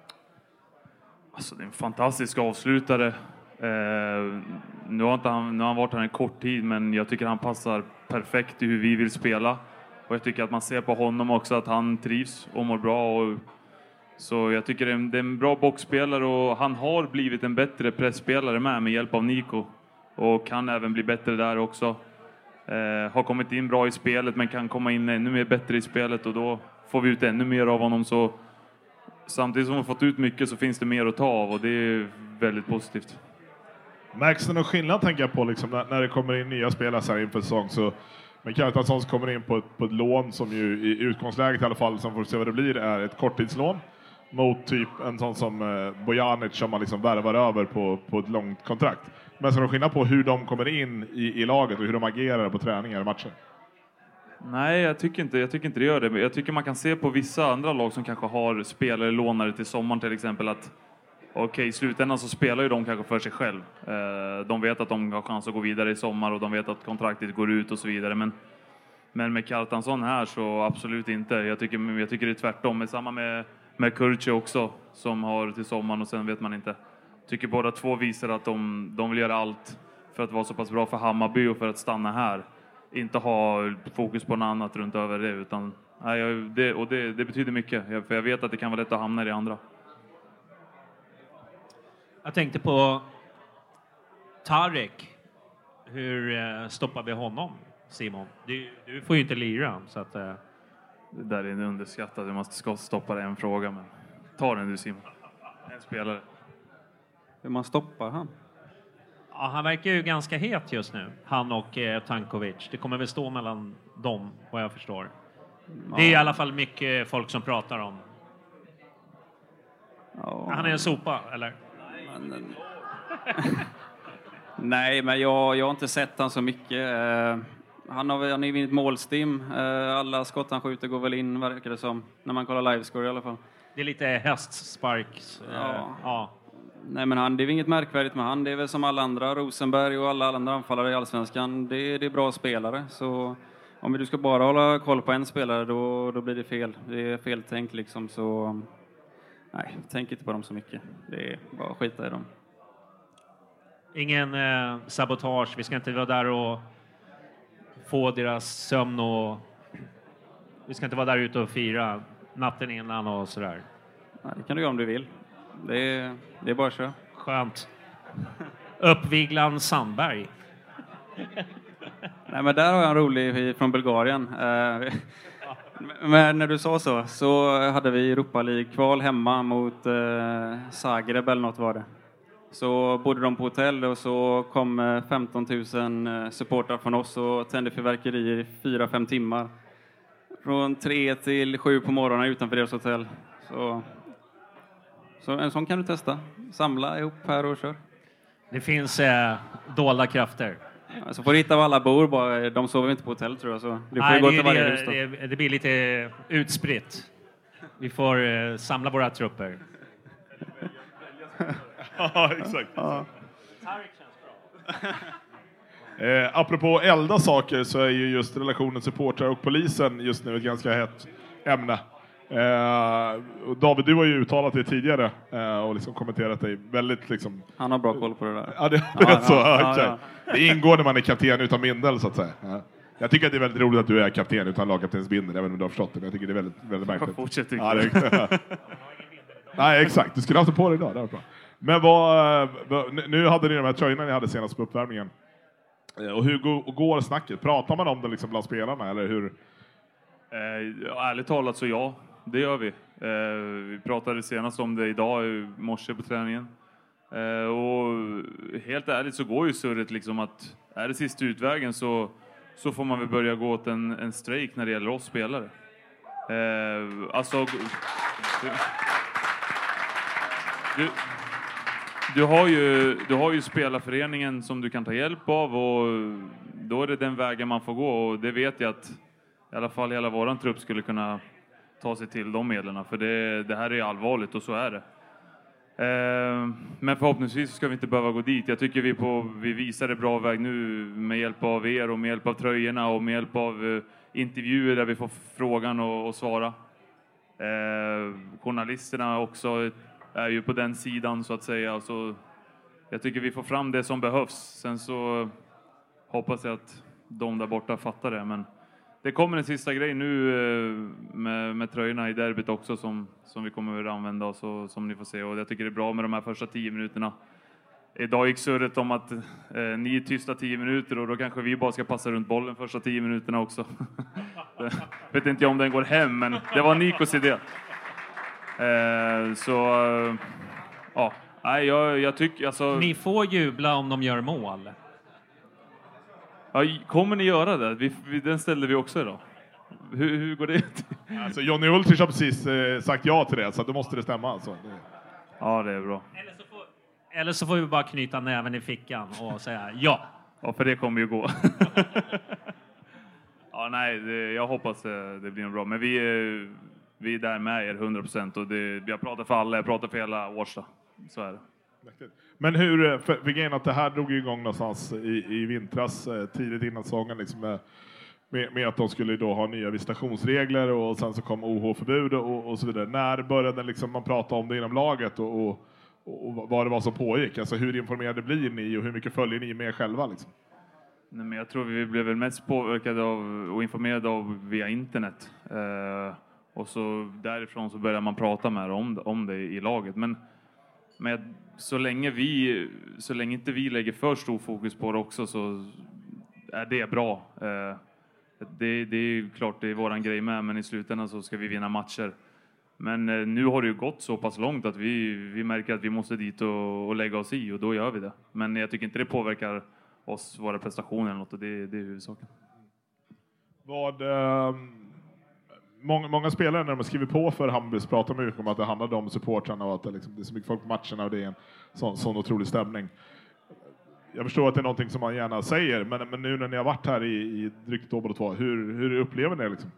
Alltså, det är en fantastisk avslutare. Eh, nu, har inte han, nu har han varit här en kort tid, men jag tycker han passar perfekt i hur vi vill spela. Och jag tycker att man ser på honom också att han trivs och mår bra. Och, så jag tycker det är, en, det är en bra boxspelare, och han har blivit en bättre pressspelare med, med hjälp av Nico. Och kan även bli bättre där också. Eh, har kommit in bra i spelet, men kan komma in ännu mer bättre i spelet, och då får vi ut ännu mer av honom. Så samtidigt som vi har fått ut mycket så finns det mer att ta av, och det är väldigt positivt. Märks det någon skillnad, tänker jag på, liksom, när, när det kommer in nya spelare så här inför säsong? Så, men Kjartansson kommer in på ett, på ett lån som ju i utgångsläget i alla fall, som får se vad det blir, är ett korttidslån. Mot typ en sån som eh, Bojanic som man liksom värvar över på, på ett långt kontrakt. Men så är det skillnad på hur de kommer in i, i laget och hur de agerar på träningar och matcher? Nej, jag tycker inte, jag tycker inte det gör det. Men jag tycker man kan se på vissa andra lag som kanske har spelare lånare till sommaren till exempel, att okej, okay, i slutändan så spelar ju de kanske för sig själv. Eh, de vet att de har chans att gå vidare i sommar, och de vet att kontraktet går ut och så vidare. Men, men med Kjartansson här så absolut inte. Jag tycker, jag tycker det är tvärtom. Men samma med med Kurche också som har till sommaren och sen vet man inte. Tycker båda två visar att de, de vill göra allt för att vara så pass bra för Hammarby och för att stanna här. Inte ha fokus på något annat runt över det utan nej, det, och det, det betyder mycket för jag vet att det kan vara lätt att hamna i det andra. Jag tänkte på Tarek. Hur eh, stoppar vi honom, Simon? Du, du får ju inte lira så att eh... det där är en underskattad. Man ska stoppa det en fråga men ta den du Simon. En spelare. Hur man stoppar han? Ja, han verkar ju ganska het just nu. Han och eh, Tankovic. Det kommer väl stå mellan dem, vad jag förstår. Ja. Det är i alla fall mycket folk som pratar om. Ja. Han är en sopa, eller? Men, nej, men jag, jag har inte sett han så mycket. Uh, han har han är vunnit målstim. Uh, alla skott han skjuter går väl in, verkar det som. När man kollar livescore i alla fall. Det är lite hästsparks. Uh, ja. ja. Nej, men han, det är inget märkvärdigt med han. Det är väl som alla andra. Rosenberg och alla andra anfallare i Allsvenskan. Det, det är bra spelare. Så om du ska bara hålla koll på en spelare då, då blir det fel. Det är fel tänk liksom. Så nej, tänk inte på dem så mycket. Det är bara skita i dem. Ingen eh, sabotage. Vi ska inte vara där och få deras sömn och vi ska inte vara där ute och fira natten innan och sådär. Nej, det kan du göra om du vill. Det är, det är bara så. Skönt. Uppviglan Sandberg. Nej, men där har jag en rolig från Bulgarien. Men när du sa så, så hade vi Europa League-kval hemma mot eh, Zagreb eller något var det. Så bodde de på hotell och så kom femton tusen supportrar från oss och tände fyrverkerier i fyra fem timmar. Från tre till sju på morgonen utanför deras hotell. Så, så en sån kan du testa. Samla ihop här och kör. Det finns eh, dolda krafter. Ja, så får du hitta var alla bor. Bara, de sover inte på hotell tror jag. Så du får Nej, gå det, till varje det, hus då. det, det blir lite utspritt. Vi får eh, samla våra trupper. Ja, exakt. Ja. eh, apropå elda saker så är ju just relationen supportrar och polisen just nu ett ganska hett ämne. Eh, och David, du har ju uttalat det tidigare eh, och liksom kommenterat det väldigt liksom... Han har bra koll på det där. Ja, det, det, ja, så, ja, ja, ja. Det ingår när man är kapten utan bindel så att säga. Ja. Jag tycker att det är väldigt roligt att du är kapten utan lagkaptens bindel, även om du har förstått det. Men jag tycker det är väldigt, väldigt märkligt. Fortsätt ja, det, Nej, exakt. Du skulle ha haft på dig idag. Det var bra. Men vad, nu hade ni de här tröjorna ni hade senast på uppvärmningen. Och hur går snacket? Pratar man om det liksom bland spelarna eller hur? Eh, ärligt talat så ja, det gör vi. Eh, vi pratade senast om det idag i morse på träningen. Eh, och helt ärligt så går ju surret liksom att är det sista utvägen så, så får man väl börja gå åt en, en strejk när det gäller oss spelare. Eh, alltså... Du, du, har ju, du har ju spelarföreningen som du kan ta hjälp av och då är det den vägen man får gå och det vet jag att i alla fall hela våran trupp skulle kunna ta sig till de medlen för det, det här är allvarligt och så är det. Eh, men förhoppningsvis ska vi inte behöva gå dit. Jag tycker vi, på, vi visar en bra väg nu med hjälp av er och med hjälp av tröjorna och med hjälp av eh, intervjuer där vi får frågan och, och svara. Eh, journalisterna också är ju på den sidan så att säga. Så jag tycker vi får fram det som behövs. Sen så hoppas jag att de där borta fattar det. Men det kommer en sista grej nu med, med tröjorna i derbyt också som, som vi kommer att använda och så, som ni får se. Och jag tycker det är bra med de här första tio minuterna. Idag gick surret om att eh, ni är tysta tio minuter och då kanske vi bara ska passa runt bollen första tio minuterna också. Vet inte om den går hem, men det var Nikos idé. Eh, så eh, ja, nej, jag, jag tycker alltså... Ni får jubla om de gör mål. Ja, kommer ni göra det? Vi, vi, den ställde vi också idag. Hur, hur går det till? Alltså, Johnny Ulrich har precis eh, sagt ja till det, så då måste det stämma. Alltså. Ja, det är bra. Eller så, får, eller så får vi bara knyta näven i fickan och säga ja. Ja, för det kommer ju gå. Ja, nej, det, jag hoppas det, det blir bra. Men vi är, vi är där med er hundra procent. Och det, jag pratar för alla, jag pratar för hela Årsta. Så är det. Men hur, för, för grejen att det här drog igång någonstans i, i vintras, tidigt innan säsongen liksom, med, med att de skulle då ha nya visitationsregler och sen så kom O H-förbud och, och så vidare. När började liksom man prata om det inom laget och, och, och vad det var som pågick? Alltså hur informerade blir ni och hur mycket följer ni med själva liksom? Nej, men jag tror vi blev väl mest påverkade av och informerade av via internet. Eh, och så därifrån så börjar man prata med om, om det i laget. Men med, så länge vi, så länge inte vi lägger för stor fokus på det också så är det bra. Eh, det, det är ju klart det är våran grej med, men i slutändan så ska vi vinna matcher. Men eh, nu har det ju gått så pass långt att vi, vi märker att vi måste dit och, och lägga oss i och då gör vi det. Men jag tycker inte det påverkar oss, våra prestationer eller något, och det, det är huvudsaken. Vad, eh, många, många spelare när de skriver på för Hammarby pratar mycket om att det handlar om supportrarna och att det, liksom, det är så mycket folk på matcherna och det är en sån, sån otrolig stämning. Jag förstår att det är någonting som man gärna säger, men, men nu när ni har varit här i, i drygt ett år och två, hur, hur upplever ni det liksom?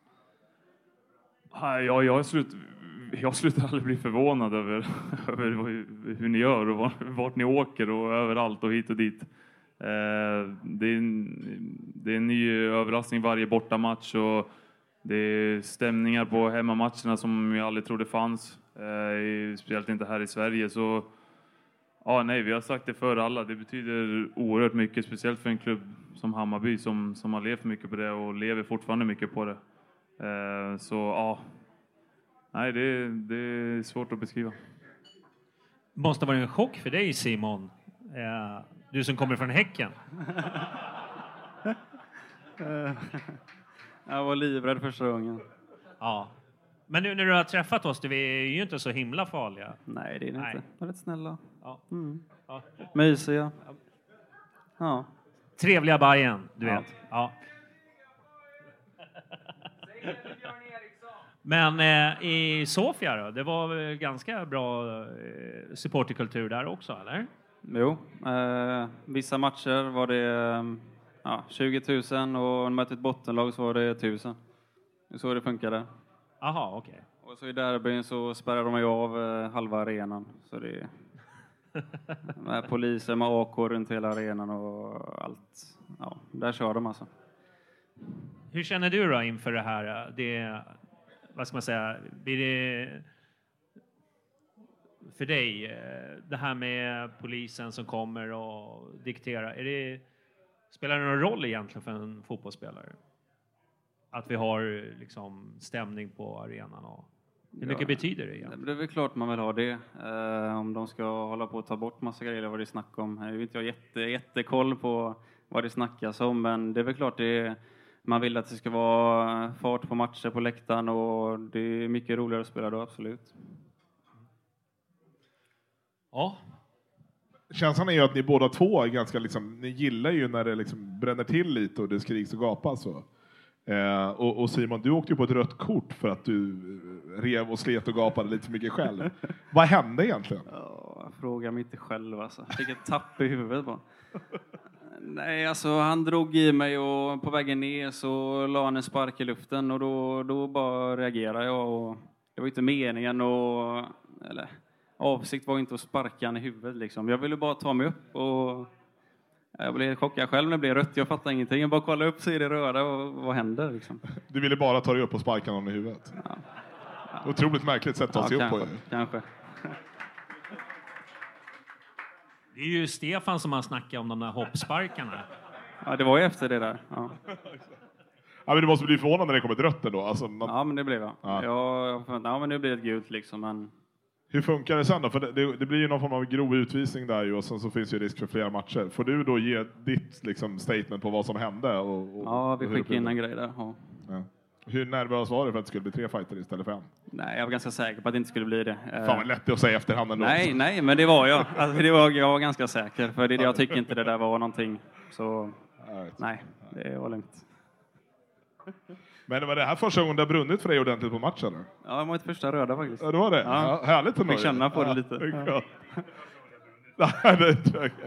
Ja, jag, slut, jag slutar aldrig bli förvånad över, över hur ni gör och vart, vart ni åker och överallt och hit och dit. Eh, det, är en, det är en ny överraskning varje bortamatch och det är stämningar på hemmamatcherna som jag aldrig trodde fanns. Eh, speciellt inte här i Sverige. Så ja, nej, vi har sagt det för alla. Det betyder oerhört mycket, speciellt för en klubb som Hammarby som, som har levt mycket på det och lever fortfarande mycket på det. Eh, så ja, nej, det, det är svårt att beskriva. Måste vara en chock för dig, Simon. Eh, du som kommer från Häcken. Jag var livrädd första gången. Ja. Men nu när du har träffat oss, vi är ju inte så himla farliga. Nej, det är det Nej. inte. Var rätt snälla. Ja. Mm. Ja. Mysiga. Ja. Trevliga Bajen, du Ja. vet. Ja. Men eh, i Sofia då, det var väl ganska bra eh, supporterkultur där också, eller? Jo, eh, vissa matcher var det eh, ja, tjugo tusen och mötte ett bottenlag så var det tusen. Det är så det funkade. Aha, okej. Okay. Och så i derbyn så spärrade de ju av eh, halva arenan. Så det är med poliser med A K runt hela arenan och allt. Ja, där kör de alltså. Hur känner du då inför det här? Det, vad ska man säga, blir det för dig det här med polisen som kommer och dikterar? Är det, spelar det någon roll egentligen för en fotbollsspelare? Att vi har liksom stämning på arenan och hur mycket ja, betyder det egentligen? Det är väl klart man vill ha det. Eh, om de ska hålla på att ta bort massa grejer vad det snackar om. Jag vet inte, jag har jätte, jättekoll på vad det snackas om, men det är väl klart det är, man vill att det ska vara fart på matcher på läktaren och det är mycket roligare att spela då, absolut. Ja. Känslan är ju att ni båda två är ganska liksom, ni gillar ju när det liksom bränner till lite och det skriks och gapas så. Eh, och, och Simon, du åkte ju på ett rött kort för att du rev och slet och gapade lite för mycket själv. Vad hände egentligen? Ja, jag frågar mig inte själv alltså. Jag fick ett tapp i huvudet bara. Nej, alltså han drog i mig och på vägen ner så la han en spark i luften och då, då bara reagerade jag och det var inte meningen och eller avsikt var inte att sparka han i huvudet liksom. Jag ville bara ta mig upp och jag blev chockad själv när det blev rött. Jag fattade ingenting. Jag bara kollade upp så är det röda och vad händer liksom. Du ville bara ta dig upp och sparka honom i huvudet? Ja. Ja. Otroligt märkligt sätt att ta sig ja, upp på. Kanske. kanske. Det är ju Stefan som har snackat om de där hoppsparkarna. Ja, det var ju efter det där. Ja. Ja, men du måste bli förvånad när det kommer ett rött då. Alltså, man... Ja, men det blev jag. Ja. Jag, jag ja, men nu blir det ett gult liksom. Men... Hur funkar det sen då? För det, det, det blir ju någon form av grov utvisning där ju, och sen så finns ju risk för flera matcher. Får du då ge ditt liksom, statement på vad som hände? Och, och, ja, vi och skickade in en grej där. Ja. Ja. Hur nervös var du för att det skulle bli tre fighter istället för en? Nej, jag var ganska säker på att det inte skulle bli det. Fan vad lätt det att säga efterhand ändå. Nej, nej, men det var jag. Alltså, det var, jag var ganska säker. För det, jag tycker inte det där var någonting. Så nej, det var lugnt. Men var det här första gången det har brunnit för dig ordentligt på matchen? Eller? Ja, det var ett första röda faktiskt. Ja, det var det. Ja. Ja, härligt ändå. Fick känna på det ja, lite. Ja. Nej, det tror jag.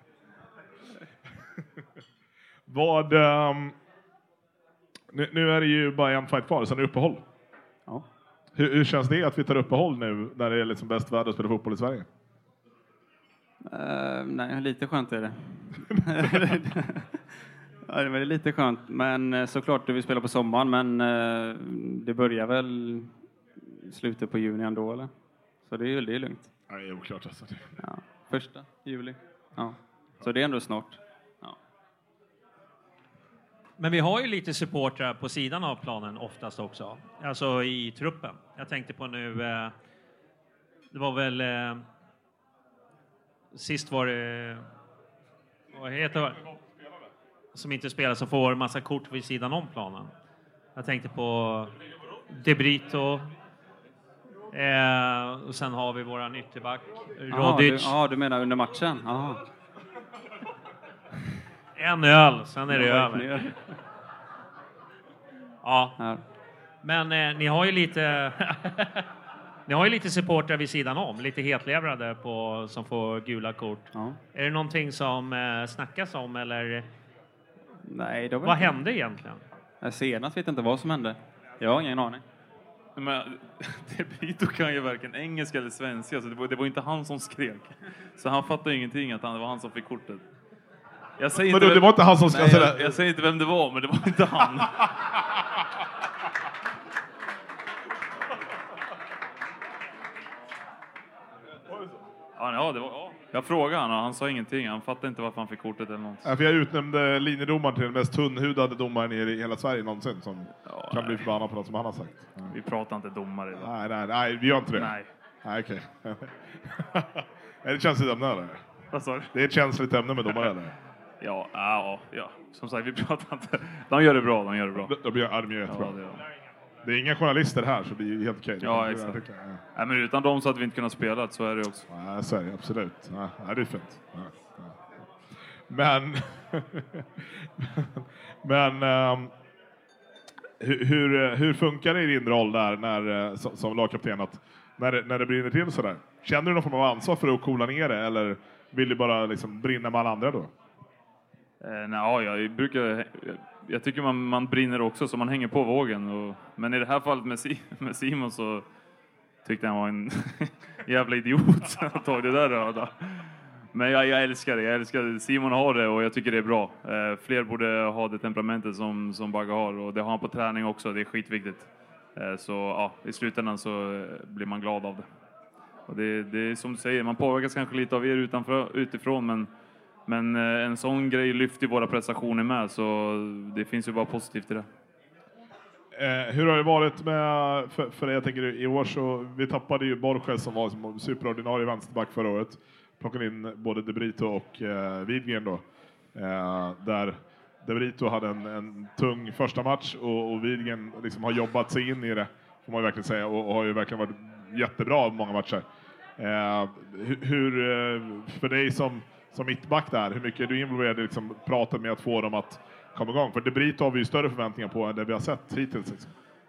Vad... Um, nu, nu är det ju bara en fight kvar, sen är det uppehåll. Ja. Hur, hur känns det att vi tar uppehåll nu när det är liksom bäst värld att spela fotboll i Sverige? Uh, nej, lite skönt är det. Ja, det är lite skönt. Men såklart, vi spelar på sommaren. Men det börjar väl slutet på juni ändå, eller? Så det är, det är lugnt. Ja, det är oklart alltså. Ja, första juli. Ja. Så det är ändå snart. Ja. Men vi har ju lite supportrar på sidan av planen oftast också. Alltså i truppen. Jag tänkte på nu... Eh, det var väl... Eh, sist var det... Vad heter det? Som inte spelar, som får massa kort vid sidan om planen. Jag tänkte på De Brito. Eh, och sen har vi våran ytterback Rodic. Ja, du, du menar under matchen? Aha. En öl, sen är det över. Ja. ja. Men eh, ni har ju lite ni har ju lite supportrar vid sidan om, lite hetlevrade på som får gula kort. Ja. Är det någonting som eh, snackas om eller? Nej, det var vad inte. Hände egentligen? Senast vet jag inte vad som hände. Jag har ingen aning. Men det Brito kan ju varken engelska eller svenska, så det var, det var inte han som skrek. Så han fattade ingenting att han, det var han som fick kortet. Jag säger men inte då, vem, det var inte han som skrek. Nej, jag, jag säger inte vem det var, men det var inte han. Ja, det var, ja. Jag frågade han och han sa ingenting. Han fattade inte varför han fick kortet eller något. Ja, för jag utnämnde linjedomaren till den mest tunnhudade domaren i hela Sverige någonsin. Som ja, kan nej. bli förbannad på något som han har sagt. Ja. Vi pratar inte domare idag. Nej, nej, nej, vi gör inte det. Nej. Nej, okej. Okay. Är det ett känsligt ämne eller? Vad sa du? Det är ett känsligt ämne med domare eller? Ja, ja, ja. Som sagt, vi pratar inte. De gör det bra, de gör det bra. De, de gör, ja, de gör jättebra. Ja, det, ja. Det är inga journalister här så det är helt okej. Okay. Ja, exakt. Ja. Nej, men utan dem så hade vi inte kunnat spela, så är det också. Ja, så är det absolut. Ja, det är fint. Ja, ja. Men men um, hur, hur funkar det i din roll där när, som, som lagkapten att när det, när det brinner till så där? Känner du någon form av ansvar för att coola ner det eller vill du bara liksom brinna med alla andra då? Eh, nej, jag brukar... Jag tycker man, man brinner också så man hänger på vågen. Och, men i det här fallet med, si, med Simon så tyckte han var en jävla idiot att ta det där röda. Men jag, jag älskar det. Jag älskar det. Simon har det och jag tycker det är bra. Eh, fler borde ha det temperamentet som, som Bagge har. Och det har han på träning också. Det är skitviktigt. Eh, så ja, i slutändan så blir man glad av det. Och det, det är som du säger, man påverkas kanske lite av er utanför, utifrån. Men Men en sån grej lyfter våra prestationer med, så det finns ju bara positivt i det. Eh, hur har det varit med, för, för jag tänker i år så, vi tappade ju Borges som var som superordinarie vänsterback förra året. Plockade in både De Brito och eh, Widgren då. Eh, där De Brito hade en, en tung första match och, och Widgren liksom har jobbat sig in i det, får man ju verkligen säga, och, och har ju verkligen varit jättebra många matcher. Eh, hur, hur, för dig som Som mittback där, hur mycket är du involverad i liksom pratet med att få dem att komma igång? För De Brito har vi ju större förväntningar på än det vi har sett hittills. Liksom.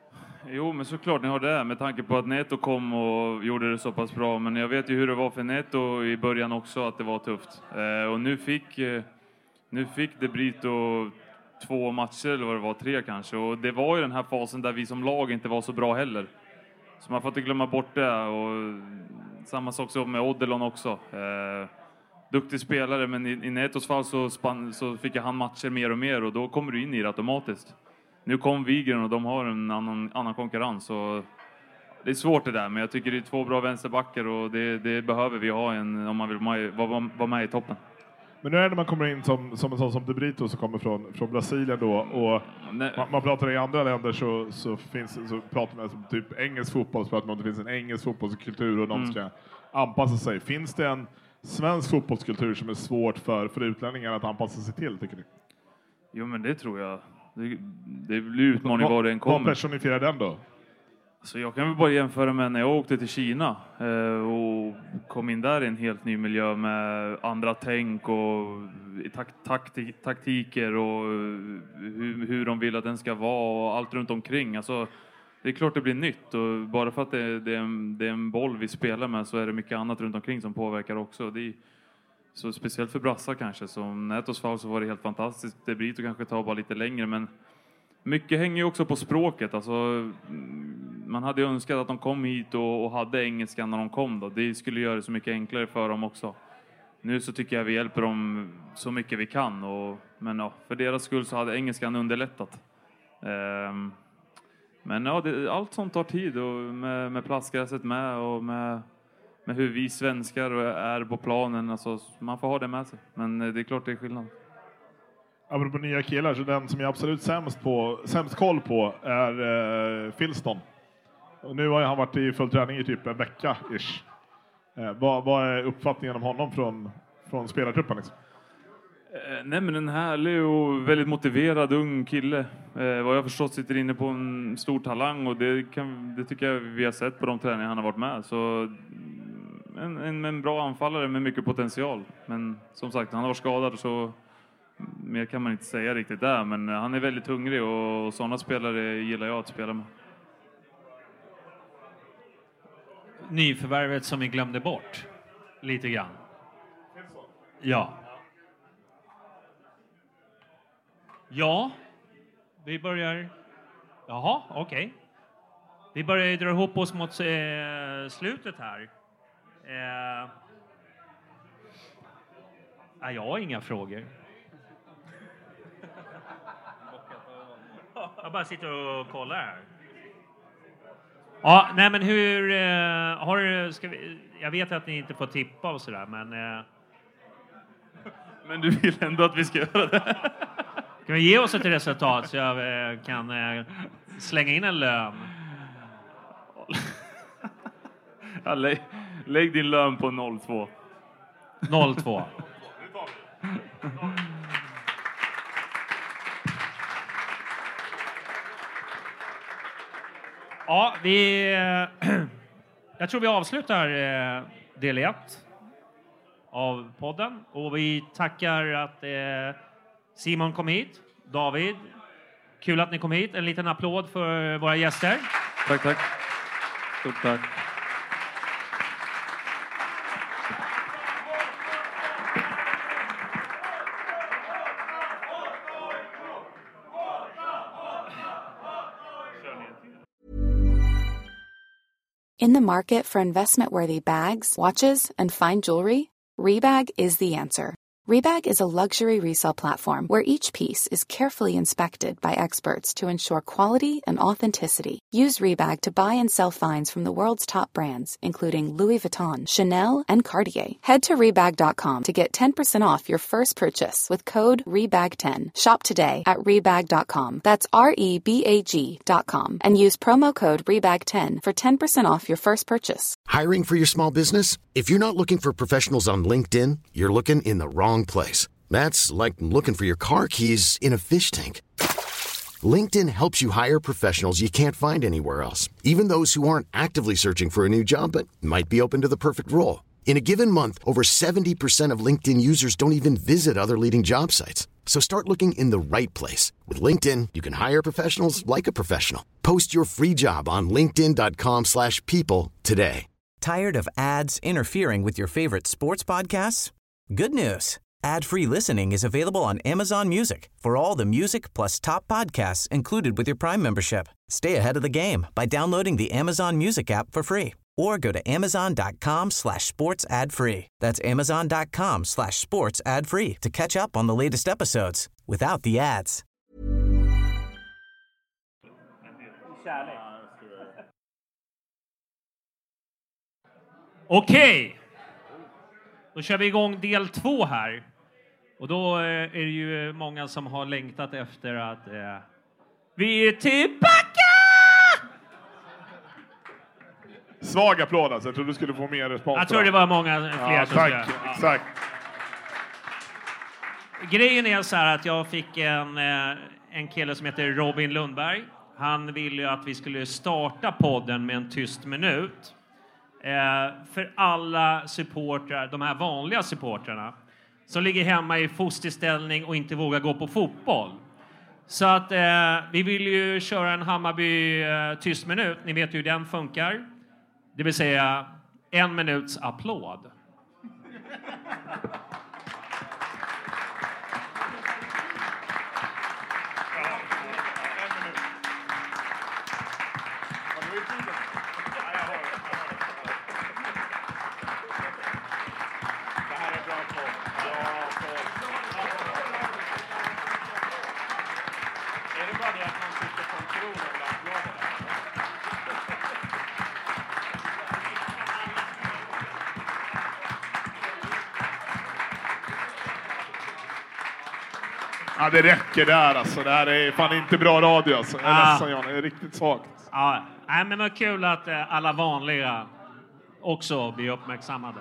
Jo, men såklart ni har det med tanke på att Neto kom och gjorde det så pass bra. Men jag vet ju hur det var för Neto i början också, att det var tufft. Eh, och nu fick, eh, nu fick De Brito två matcher, eller vad det var, tre kanske. Och det var ju den här fasen där vi som lag inte var så bra heller. Så man får inte glömma bort det. Och samma sak så med Oddelon också. Eh, Duktig spelare, men i, i Netos fall så, spann, så fick han matcher mer och mer och då kommer du in i det automatiskt. Nu kom Widgren och de har en annan, annan konkurrens. Så det är svårt det där, men jag tycker det är två bra vänsterbackar och det, det behöver vi ha en, om man vill vara, vara, vara med i toppen. Men nu är det när man kommer in som, som en sån som De Brito som kommer från, från Brasilien då och man, man pratar i andra länder så, så, finns, så pratar man om typ engelsk fotboll, så pratar man om det finns en engelsk fotbollskultur och de mm. ska anpassa sig. Finns det en svensk fotbollskultur som är svårt för, för utlänningar att anpassa sig till, tycker ni? Jo, men det tror jag. Det, det blir utmaning var den kommer. Vad personifierar den då? Så jag kan väl bara jämföra med när jag åkte till Kina eh, och kom in där i en helt ny miljö med andra tänk och tak, takti, taktiker och hur, hur de vill att den ska vara och allt runt omkring. Alltså, det är klart det blir nytt och bara för att det, det, är en, det är en boll vi spelar med så är det mycket annat runt omkring som påverkar också. Det är, så speciellt för brassar kanske. Som Netos fall så var det helt fantastiskt. Det blir kanske ta bara lite längre, men mycket hänger ju också på språket. Alltså, man hade ju önskat att de kom hit och, och hade engelska när de kom då. Det skulle göra det så mycket enklare för dem också. nu så tycker jag vi hjälper dem så mycket vi kan. Och, men ja, för deras skull så hade engelskan underlättat. Um, men ja, det, allt sånt tar tid. Och med, med plastgräset med och med, med hur vi svenskar är på planen. Alltså, man får ha det med sig. Men det är klart det är skillnad. Apropå nya killar, så den som jag absolut sämst, på, sämst koll på är eh, Filston. Och nu har han varit i full träning i typ en vecka ish. Eh, vad, vad är uppfattningen om honom från, från spelartruppen liksom? Eh, nej men en härlig och väldigt motiverad ung kille. Eh, vad jag förstått sitter inne på en stor talang och det, kan, det tycker jag vi har sett på de träningar han har varit med. Så en, en, en bra anfallare med mycket potential. Men som sagt, han har varit skadad så mer kan man inte säga riktigt där. Men han är väldigt hungrig och sådana spelare gillar jag att spela med. Nyförvärvet som vi glömde bort lite grann. Ja. Ja, vi börjar... Jaha, okej. Okay. Vi börjar dra ihop oss mot eh, slutet här. Eh... Ja, jag har inga frågor. Jag bara sitter och kollar här. Ja, nej men hur eh, har du, ska vi, jag vet att ni inte får tippa och sådär, men eh, men du vill ändå att vi ska göra det. Kan vi ge oss ett resultat så jag eh, kan eh, slänga in en lön? Ja, lägg, lägg din lön på noll två. noll två. Ja, vi... Jag tror vi avslutar del ett av podden. Och vi tackar att Simon kom hit. David, kul att ni kom hit. En liten applåd för våra gäster. Tack, tack. Stort tack. In the market for investment-worthy bags, watches, and fine jewelry, Rebag is the answer. Rebag is a luxury resale platform where each piece is carefully inspected by experts to ensure quality and authenticity. Use Rebag to buy and sell finds from the world's top brands, including Louis Vuitton, Chanel, and Cartier. Head to Rebag dot com to get ten percent off your first purchase with code Rebag ten. Shop today at Rebag dot com. That's R E B A G dot com. And use promo code Rebag ten for ten percent off your first purchase. Hiring for your small business? If you're not looking for professionals on LinkedIn, you're looking in the wrong place. That's like looking for your car keys in a fish tank. LinkedIn helps you hire professionals you can't find anywhere else, even those who aren't actively searching for a new job but might be open to the perfect role. In a given month, over seventy percent of LinkedIn users don't even visit other leading job sites. So start looking in the right place. With LinkedIn, you can hire professionals like a professional. Post your free job on linkedin dot com slash people today. Tired of ads interfering with your favorite sports podcasts? Good news. Ad-free listening is available on Amazon Music for all the music plus top podcasts included with your Prime membership. Stay ahead of the game by downloading the Amazon Music app for free or go to amazon dot com slash sports ad free. That's amazon dot com slash sports ad free to catch up on the latest episodes without the ads. Okej. Okay. Då kör vi igång del två här. Och då är det ju många som har längtat efter att eh, vi är tillbaka! Svag applåd alltså. Jag tror du skulle få mer respons. Jag tror det var många fler ja, som tack, skulle. exakt. Grejen är så här att jag fick en, en kille som heter Robin Lundberg. Han ville ju att vi skulle starta podden med en tyst minut. Eh, för alla supportrar, de här vanliga supportrarna som ligger hemma i fosterställning och inte vågar gå på fotboll. Så att eh, vi vill ju köra en Hammarby eh, tyst minut. Ni vet ju hur den funkar. Det vill säga en minuts applåd. Ja, det räcker där alltså. Det här är fan inte bra radio alltså. Jag är Ah. ledsen, Jan. Det är riktigt svagt. Ja, nej, men vad kul att eh, alla vanliga också blir uppmärksammade.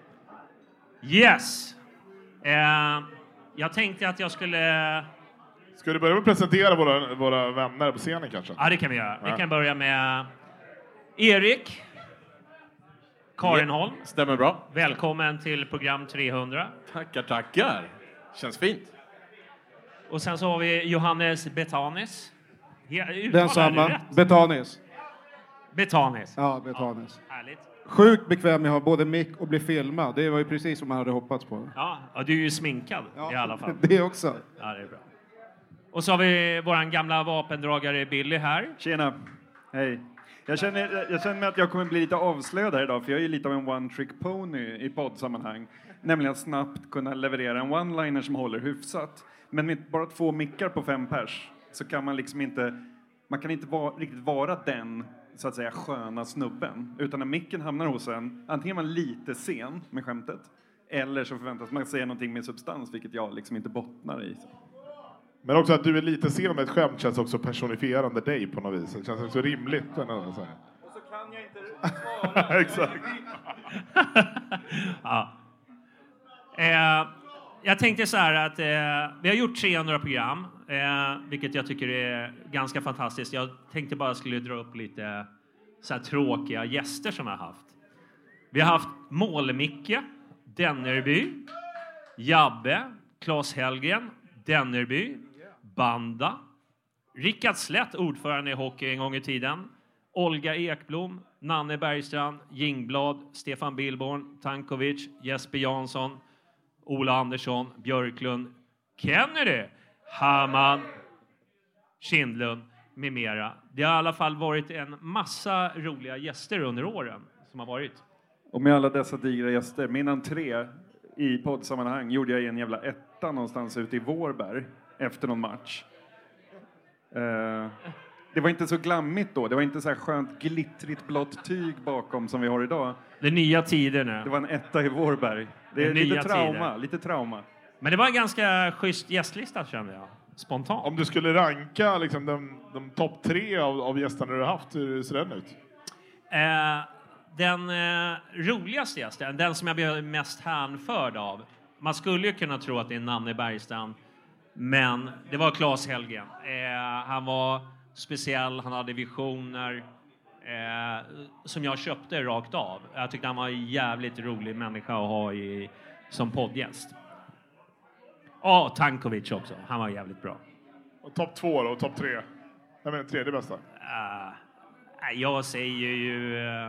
Yes! Eh, jag tänkte att jag skulle... Ska du börja med att presentera våra, våra vänner på scenen kanske? Ja, det kan vi göra. Ja. Vi kan börja med Erik Karinholm. Stämmer bra. Välkommen till program trehundra. Tackar, tackar. Känns fint. Och sen så har vi Johannes Betanis. He- Den uttalar samma. du rätt? Betanis. Betanis. Ja, Betanis. Ja, härligt. Sjukt bekväm med att ha både mick och bli filmad. Det var ju precis som man hade hoppats på. Ja, ja, du är ju sminkad i alla fall. Det också. Ja, det är bra. Och så har vi våran gamla vapendragare Billy här. Tjena. Hej. Jag känner, jag känner mig att jag kommer bli lite avslöjad här idag, för jag är ju lite av en one-trick pony i poddsammanhang. Nämligen att snabbt kunna leverera en one-liner som håller hyfsat. Men med bara två mickar på fem pers så kan man liksom inte, man kan inte vara, riktigt vara den, så att säga, sköna snubben. Utan när micken hamnar hos en, antingen är man lite sen med skämtet, eller så förväntas man säga någonting med substans, vilket jag liksom inte bottnar i. Men också att du är lite sen med ett skämt känns också personifierande dig på något vis. Det känns också rimligt. Och så kan jag inte svara. Exakt. Ja. Eh, jag tänkte så här att eh, vi har gjort trehundra program, eh, vilket jag tycker är ganska fantastiskt. Jag tänkte bara skulle dra upp lite så här tråkiga gäster som vi har haft. Vi har haft Mål-Micke, Dennerby, Jabbe, Claes Hellgren, Dennerby, Banda, Rickard Slätt, ordförande i hockey en gång i tiden, Olga Ekblom, Nanne Bergstrand, Jingblad, Stefan Billborn, Tankovic, Jesper Jansson, Ola Andersson, Björklund, Kennedy, Hamann, Kindlund med mera. Det har i alla fall varit en massa roliga gäster under åren som har varit. Och med alla dessa digra gäster, min entré i poddsammanhang gjorde jag i en jävla etta någonstans ute i Vårberg efter någon match. Uh, det var inte så glammigt då. Det var inte så här skönt glittrigt blått tyg bakom som vi har idag. Det är nya tider nu. Det var en etta i Vårberg. Det är Det är lite nya trauma, tider. lite trauma. Men det var en ganska schysst gästlista, kände jag. Spontant. Om du skulle ranka liksom, de, de topp tre av, av gästerna du har haft, hur ser den ut? Eh, den eh, roligaste gästen, den som jag blev mest hänförd av. Man skulle ju kunna tro att det är Nanne Bergstrand. Men det var Claes Hellgren. Eh, han var speciell, han hade visioner eh, som jag köpte rakt av. Jag tyckte han var en jävligt rolig människa att ha i, som poddgäst. Ja, oh, Tankovic också. Han var jävligt bra. Och topp två då, och topp tre? Jag menar tredje bästa. Uh, jag säger ju uh,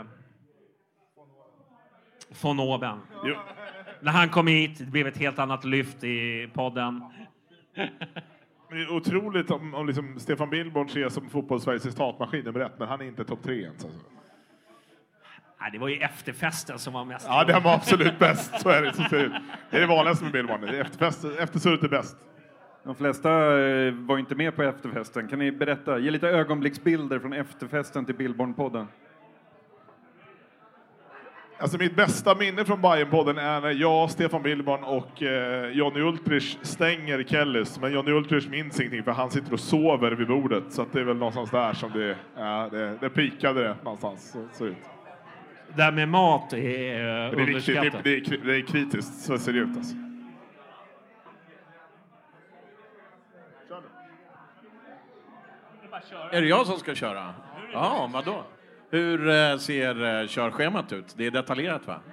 von Oben. Jo. När han kom hit, det blev ett helt annat lyft i podden. Det är otroligt om, om liksom Stefan Billborn ses som fotbollssveriges citatmaskin nummer ett, men han är inte topp tre ens. Alltså. Nej, det var ju efterfesten som var mest. Ja, det var absolut bäst. Så är det. Så ser det ut. Det är det vanligaste med Billborn. Det är efterfest, eftersurret är bäst. De flesta eh, var inte med på efterfesten. Kan ni berätta? Ge lite ögonblicksbilder från efterfesten till Billborn-podden. Alltså mitt bästa minne från Bayern-podden är när jag, Stefan Billborn och eh, Johnny Ultrich stänger Kellys. Men Johnny Ultrich minns ingenting för han sitter och sover vid bordet. Så att det är väl någonstans där som det, ja, det, det pikade det någonstans. Så, så ut. Det där med mat är uh, det, är riktigt, det, det, är, det är kritiskt, så ser det ut alltså. Är det jag som ska köra? Ja, vadå? Hur eh, ser eh, körschemat ut? Det är detaljerat, va?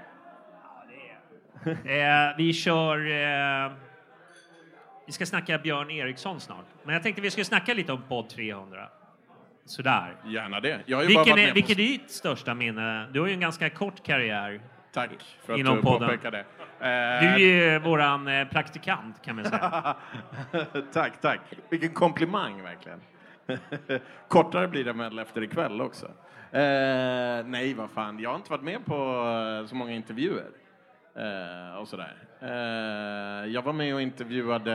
eh, vi kör... Eh, vi ska snacka Björn Eriksson snart. Men jag tänkte vi skulle snacka lite om podd trehundra. Sådär. Gärna det. Jag har ju Vilken bara varit är, med vilket på... är ditt största minne? Du har ju en ganska kort karriär. Tack för att inom du podden. påpekade. Eh... Du är ju våran eh, praktikant, kan man säga. Tack, tack. Vilken komplimang, verkligen. Kortare blir det väl efter ikväll också. Eh, nej, vad fan. Jag har inte varit med på så många intervjuer. Eh, och sådär. Eh, jag var med och intervjuade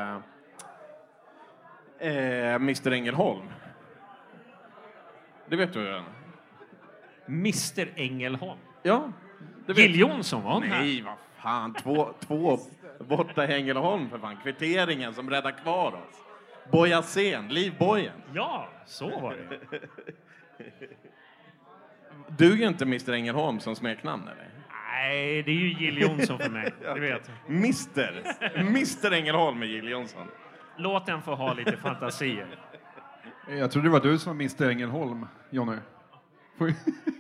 eh, mister Ängelholm. Det vet du. mister Ängelholm? Ja. Jill Johnson var hon här? Nej, vad fan. Två, två, Borta i Ängelholm för fan. Kvitteringen som räddar kvar oss. Bojasen, Livbojen. Ja, så var det. Du är ju inte mister Ängelholm som smeknamn, eller? Nej, det är ju Jill Johnson för mig. Du vet. Mister. Mister Ängelholm med Jill Johnson. Låt den få ha lite fantasier. Jag trodde det var du som var mister Ängelholm, Jonny. Får...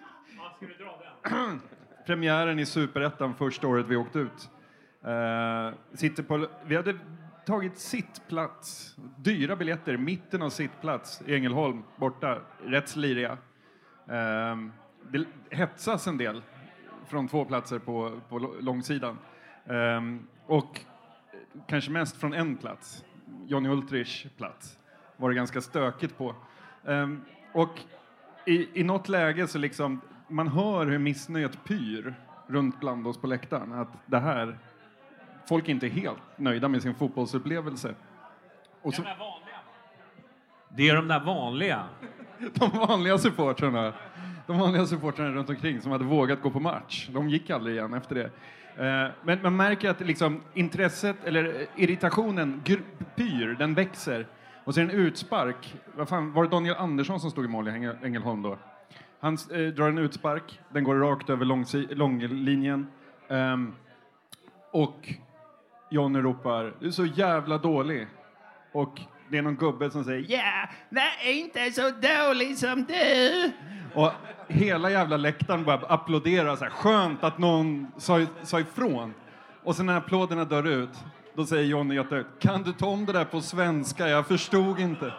Premiären i Superettan första året vi åkte ut. Uh, sitter på, vi hade tagit sittplats, dyra biljetter, mitten av sittplats i Ängelholm, borta, rätt sliriga. Uh, det hetsas en del från två platser på, på långsidan. Uh, och kanske mest från en plats, Johnny Ultrich plats, var det ganska stökigt på. Uh, och i, i något läge så liksom, man hör hur missnöjet pyr runt bland oss på läktaren. Att det här, folk är inte helt nöjda med sin fotbollsupplevelse. Och så, det är de där vanliga. De vanliga supportrarna. De vanliga supportrarna runt omkring som hade vågat gå på match. De gick aldrig igen efter det. Men man märker att liksom intresset, eller irritationen pyr, den växer. Och så är det en utspark. Vad fan, var det Daniel Andersson som stod i mål i Ängelholm då? Han eh, drar en utspark. Den går rakt över långsi- långlinjen. Um, och Johnny ropar, du är så jävla dålig. Och det är någon gubbe som säger, ja, yeah, det är inte så dålig som du. Och hela jävla läktaren bara applåderar så här, skönt att någon sa, sa ifrån. Och sen när applåderna dör ut, då säger Johnny jätte, kan du ta om det där på svenska? Jag förstod inte.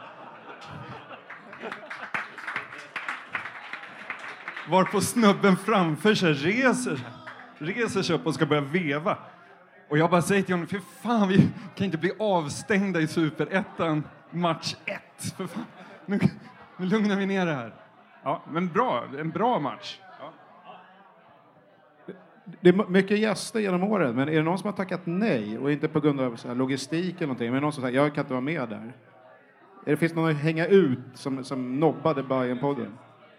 Varpå snubben framför sig reser, reser sig upp och ska börja veva. Och jag bara säger till honom, för fan, vi kan inte bli avstängda i Superettan match ett. För fan, nu, nu lugnar vi ner det här. Ja, men bra, en bra match. Ja. Det är mycket gäster genom åren, men är det någon som har tackat nej? Och inte på grund av så här logistik eller någonting, men någon som säger, jag kan inte vara med där. Är det, finns någon att hänga ut som, som nobbade Bajen-podden?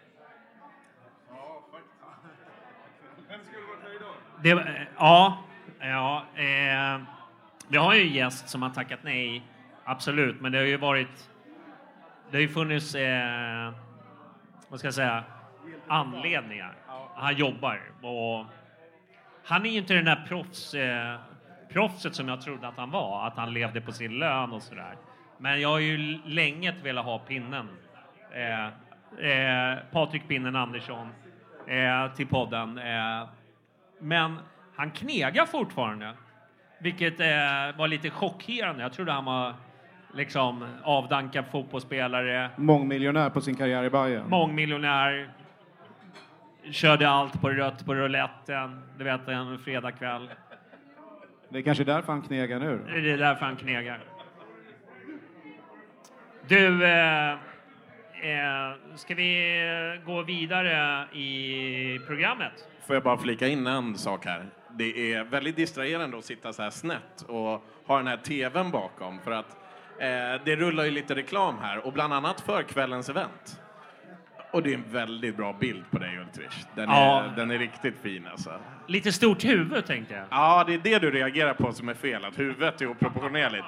Det, ja, ja eh, vi har ju en gäst som har tackat nej, absolut, men det har ju varit, det har ju funnits, eh, vad ska jag säga, anledningar. Han jobbar och han är ju inte den där proffs, eh, proffset som jag trodde att han var, att han levde på sin lön och sådär. Men jag har ju länge velat ha pinnen, eh, eh, Patrik Pinnen Andersson eh, till podden. Eh, Men han knegar fortfarande, vilket eh, var lite chockerande. Jag trodde han var liksom avdankad fotbollsspelare. Mångmiljonär på sin karriär i Bayern. Mångmiljonär. Körde allt på rött på rouletten. Du vet, en fredagkväll. Det är kanske därför han knegar nu. Det är därför han knegar. Du, eh, eh, ska vi gå vidare i programmet? Får jag bara flika in en sak här. Det är väldigt distraherande att sitta så här snett och ha den här tvn bakom. För att eh, det rullar ju lite reklam här. Och bland annat för kvällens event. Och det är en väldigt bra bild på dig, Ultrich. Den, ja. är, den är riktigt fin alltså. Lite stort huvud, tänkte jag. Ja, det är det du reagerar på som är fel. Att huvudet är oproportionerligt.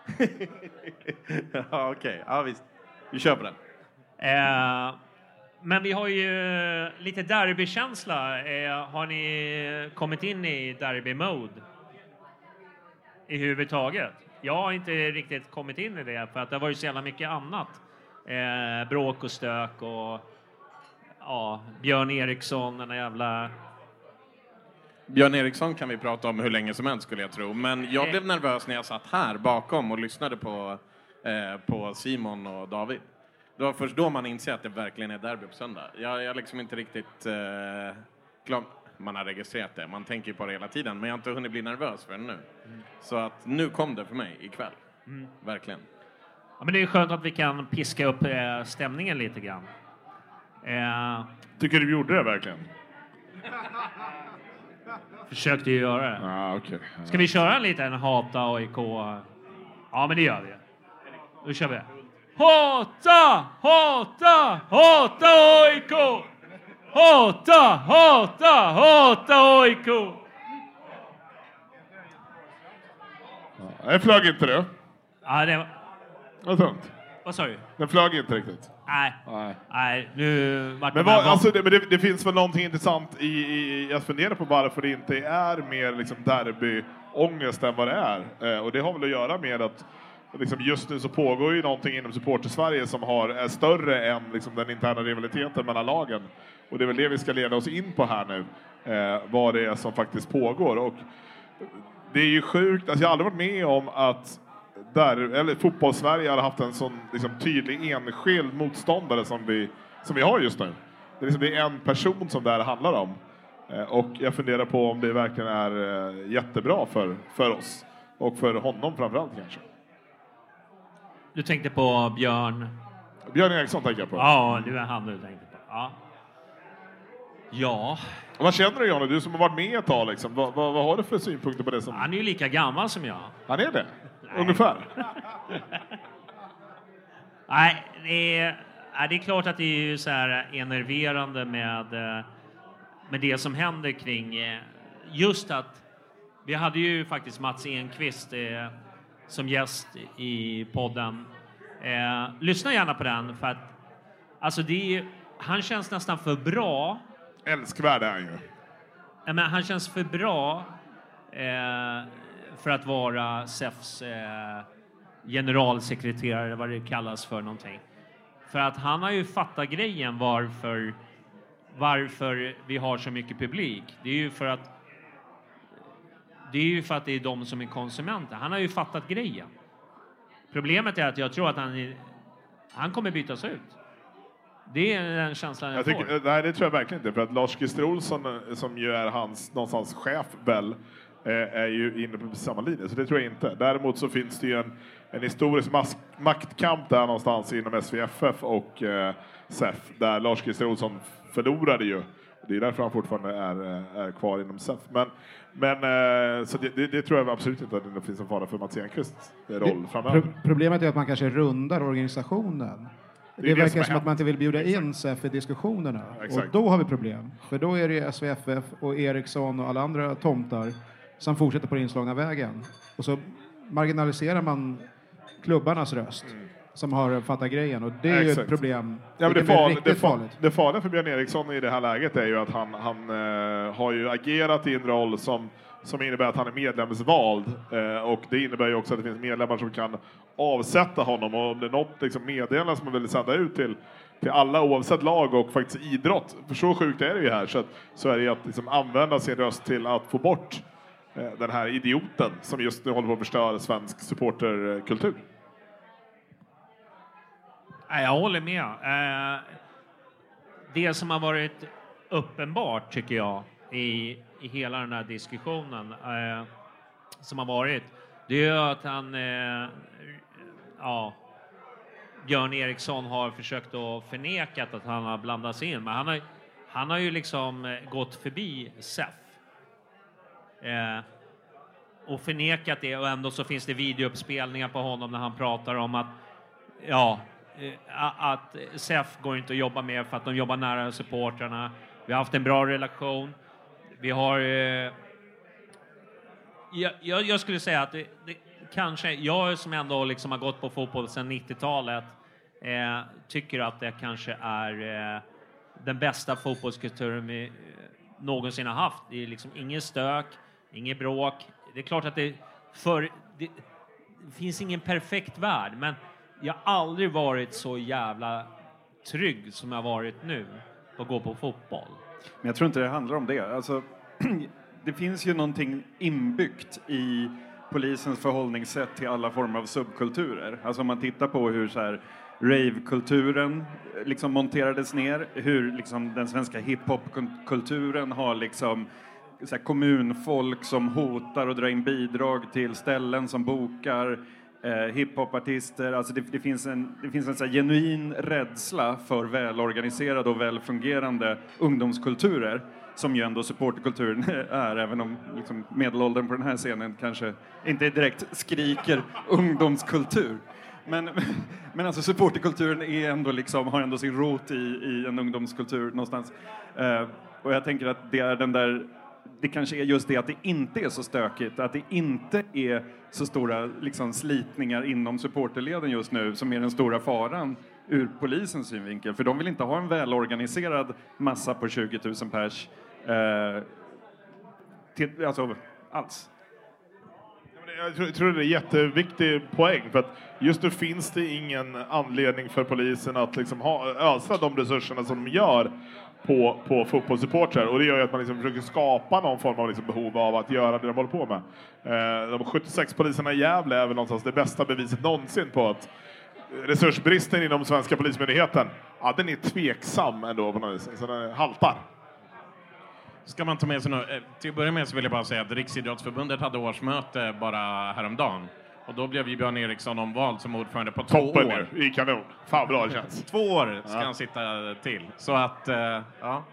Ja, okej. Okay. Ja, visst. Vi kör på den. Eh... Men vi har ju lite derbykänsla. Eh, har ni kommit in i derby-mode i huvudtaget? Jag har inte riktigt kommit in i det, för att det var ju så jävla mycket annat. Eh, bråk och stök och ja, Björn Eriksson, den jävla... Björn Eriksson kan vi prata om hur länge som helst, skulle jag tro. Men jag blev nervös när jag satt här bakom och lyssnade på, eh, på Simon och David. Det var först då man inser att det verkligen är derby på söndag. Jag är liksom inte riktigt eh, glad. Man har registrerat det. Man tänker på det hela tiden. Men jag har inte hunnit bli nervös för det nu. Mm. Så att nu kom det för mig ikväll. Mm. Verkligen. Ja, men det är skönt att vi kan piska upp eh, stämningen lite grann. Eh, Tycker du gjorde det verkligen? Försökte ju göra det. Ah, okay. Ska vi köra en liten hata A I K? Ja, men det gör vi. Då kör vi. Hata, hata, hata A I K! Hata, hata, hata A I K! Ja, jag flög inte du. Ja, det var... Vad tungt. Vad sa du? Den flög inte riktigt. Nej. Nej. Nej, nu vart Men, vad, alltså, det, men det, det finns väl någonting intressant i, i att fundera på varför det inte är mer liksom derbyångest än vad det är. Eh, och det har väl att göra med att liksom, just nu så pågår ju någonting inom Supporter-Sverige som har, är större än liksom, den interna rivaliteten mellan lagen. Och det är väl det vi ska leda oss in på här nu. Eh, vad det är som faktiskt pågår. Och det är ju sjukt, alltså jag har aldrig varit med om att där, eller fotboll-Sverige har haft en sån liksom, tydlig enskild motståndare som vi, som vi har just nu. Det är, liksom, det är en person som det här handlar om. Eh, och jag funderar på om det verkligen är eh, jättebra för, för oss. Och för honom framförallt kanske. Du tänkte på Björn... Björn Eriksson tänker jag på. Ja, det var han du tänkte på. Ja. Ja. Och vad känner du, Janne? Du som har varit med ett tag liksom. Vad, vad, vad har du för synpunkter på det som... Han är ju lika gammal som jag. Han är det? Nej. Ungefär? Nej, det är, det är klart att det är ju så här enerverande med, med det som händer kring just att vi hade ju faktiskt Mats Enqvist eh, som gäst i podden. Eh, lyssna gärna på den för att alltså det är, han känns nästan för bra. Älskvärd är han ju. Men han känns för bra eh, för att vara S E F:s eh, generalsekreterare, vad det kallas för någonting. För att han har ju fattat grejen varför, varför vi har så mycket publik. Det är ju för att det är ju för att det är de som är konsumenter. Han har ju fattat grejen. Problemet är att jag tror att han, är, han kommer bytas ut. Det är den känslan jag, jag tycker, får. Nej, det tror jag verkligen inte. För att Lars-Christer Olsson, som ju är hans någonstans chef väl, är ju inne på samma linje. Så det tror jag inte. Däremot så finns det ju en, en historisk mas- maktkamp där någonstans inom S V F F och eh, S E F. Där Lars-Christer Olsson förlorade ju. Det är därför han fortfarande är, är kvar inom S E F. Men, men eh, så det, det, det tror jag absolut inte att det finns en fara för Mats Enqvists roll framöver. Pro- problemet är att man kanske rundar organisationen. Det, det, det verkar som, som att man inte vill bjuda in S E F i diskussionerna. Ja, och då har vi problem. För då är det S V F F och Eriksson och alla andra tomtar som fortsätter på den inslagna vägen. Och så marginaliserar man klubbarnas röst mm. som har fattat grejen. Och det är Exakt. ju ett problem. Ja, det, det, farligt, det, farligt. det farliga för Björn Eriksson i det här läget är ju att han, han eh, har ju agerat i en roll som, som innebär att han är medlemsvald. Eh, och det innebär ju också att det finns medlemmar som kan avsätta honom. Och om det är något liksom, meddelande som man vill sända ut till, till alla oavsett lag och faktiskt idrott. För så sjukt är det ju här. Så, att, så är det att liksom, använda sin röst till att få bort eh, den här idioten som just nu håller på att förstöra svensk supporterkultur. Jag håller med. Det som har varit uppenbart tycker jag i, i hela den här diskussionen som har varit, det är att han ja, Björn Eriksson har försökt att förneka att han har blandats in, men han har, han har ju liksom gått förbi S E F och förnekat det, och ändå så finns det videouppspelningar på honom när han pratar om att ja, att S E F går inte att jobba med för att de jobbar nära supportrarna. Vi har haft en bra relation. Vi har eh, jag, jag skulle säga att det, det, kanske jag som ändå liksom har gått på fotboll sedan nittiotalet eh, tycker att det kanske är eh, den bästa fotbollskulturen vi eh, någonsin har haft. Det är liksom ingen stök, ingen bråk. Det är klart att det för det, det finns ingen perfekt värld, men jag har aldrig varit så jävla trygg som jag varit nu på att gå på fotboll. Men jag tror inte det handlar om det. Alltså, det finns ju någonting inbyggt i polisens förhållningssätt till alla former av subkulturer. Alltså om man tittar på hur så här rave-kulturen liksom monterades ner, hur liksom den svenska hiphop-kulturen har liksom så här kommunfolk som hotar och drar in bidrag till ställen som bokar eh, hiphopartister. Alltså det, det finns en, det finns en så här genuin rädsla för välorganiserade och välfungerande ungdomskulturer, som ju ändå supporterkulturen är, även om liksom medelåldern på den här scenen kanske inte direkt skriker ungdomskultur. Men, men alltså supporterkulturen är ändå liksom, har ändå sin rot i, i en ungdomskultur någonstans. Eh, och jag tänker att det är den där det kanske är just det att det inte är så stökigt, att det inte är så stora liksom, slitningar inom supporterleden just nu som är den stora faran ur polisens synvinkel. För de vill inte ha en välorganiserad massa på tjugo tusen pers eh, till, alltså, alls. Jag tror, jag tror det är en jätteviktig poäng, för att just nu finns det ingen anledning för polisen att liksom ha, ösa de resurserna som de gör på, på fotbollssupportrar, och det gör ju att man liksom försöker skapa någon form av liksom behov av att göra det de håller på med. Eh, de sjuttiosex poliserna i Gävle är väl någonstans det bästa beviset någonsin på att resursbristen inom svenska polismyndigheten, ja, den är tveksam ändå på något vis, så den haltar. Ska man ta med sig något? Till att börja med så vill jag bara säga att Riksidrottsförbundet hade årsmöte bara häromdagen. Och då blev ju Björn Eriksson omvald som ordförande på två Toppen år. Nu, i kanon. Fan bra det känns. Två år ska ja. han sitta till. Så att, eh, ja,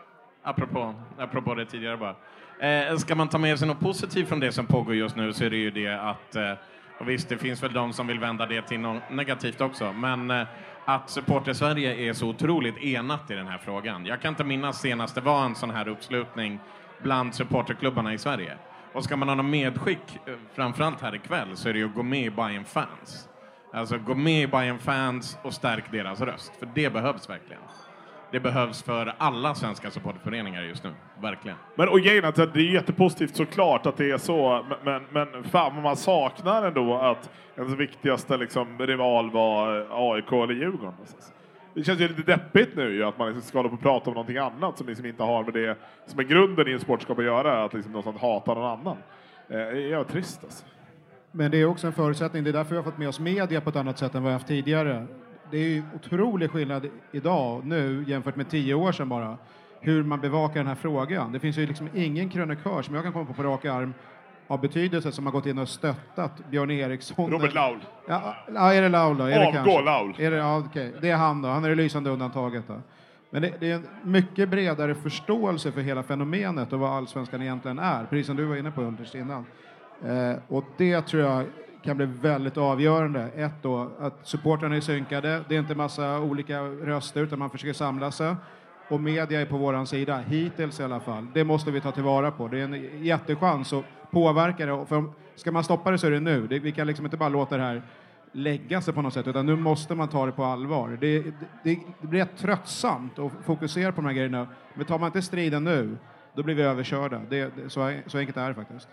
apropå, apropå det tidigare bara. Eh, ska man ta med sig något positivt från det som pågår just nu, så är det ju det att, eh, och visst det finns väl de som vill vända det till något negativt också, men eh, att Supporter-Sverige är så otroligt enat i den här frågan. Jag kan inte minnas senast det var en sån här uppslutning bland supporterklubbarna i Sverige. Och ska man ha någon medskick, framförallt här ikväll, så är det ju att gå med i Bayern Fans. Alltså gå med i Bayern Fans och stärk deras röst. För det behövs verkligen. Det behövs för alla svenska supporterföreningar just nu. Verkligen. Men och grejen att det är jättepositivt såklart att det är så. Men, men fan, man saknar ändå att ens viktigaste liksom, rival var A I K eller Djurgården. Det känns ju lite deppigt nu ju, att man liksom ska hålla på och prata om någonting annat som liksom inte har med det som är grunden i en sportskap att göra. Att liksom någonstans hata någon annan. Eh, jag är trist alltså. Men det är också en förutsättning. Det är därför vi har fått med oss media på ett annat sätt än vad vi har haft tidigare. Det är ju otrolig skillnad idag, nu, jämfört med tio år sedan bara, hur man bevakar den här frågan. Det finns ju liksom ingen krönikör som jag kan komma på på rak arm av betydelse som har gått in och stöttat Björn Eriksson. Robert Laul. Ja, ja, är det Laul då? Är det Avgå Laul. Är det, ja, okay. Det är han då. Han är det lysande undantaget då. Men det, det är en mycket bredare förståelse för hela fenomenet och vad allsvenskan egentligen är. Precis som du var inne på Anders innan. Eh, och det tror jag kan bli väldigt avgörande. Ett då, att supportrarna är synkade. Det är inte massa olika röster utan man försöker samla sig. Och media är på våran sida, hittills i alla fall. Det måste vi ta tillvara på. Det är en jättechans att påverka det. För ska man stoppa det så är det nu. Det, vi kan liksom inte bara låta det här lägga sig på något sätt. Utan nu måste man ta det på allvar. Det, det, det blir tröttsamt att fokusera på de här grejerna. Men tar man inte striden nu, då blir vi överkörda. Det, det, så, så enkelt är det faktiskt.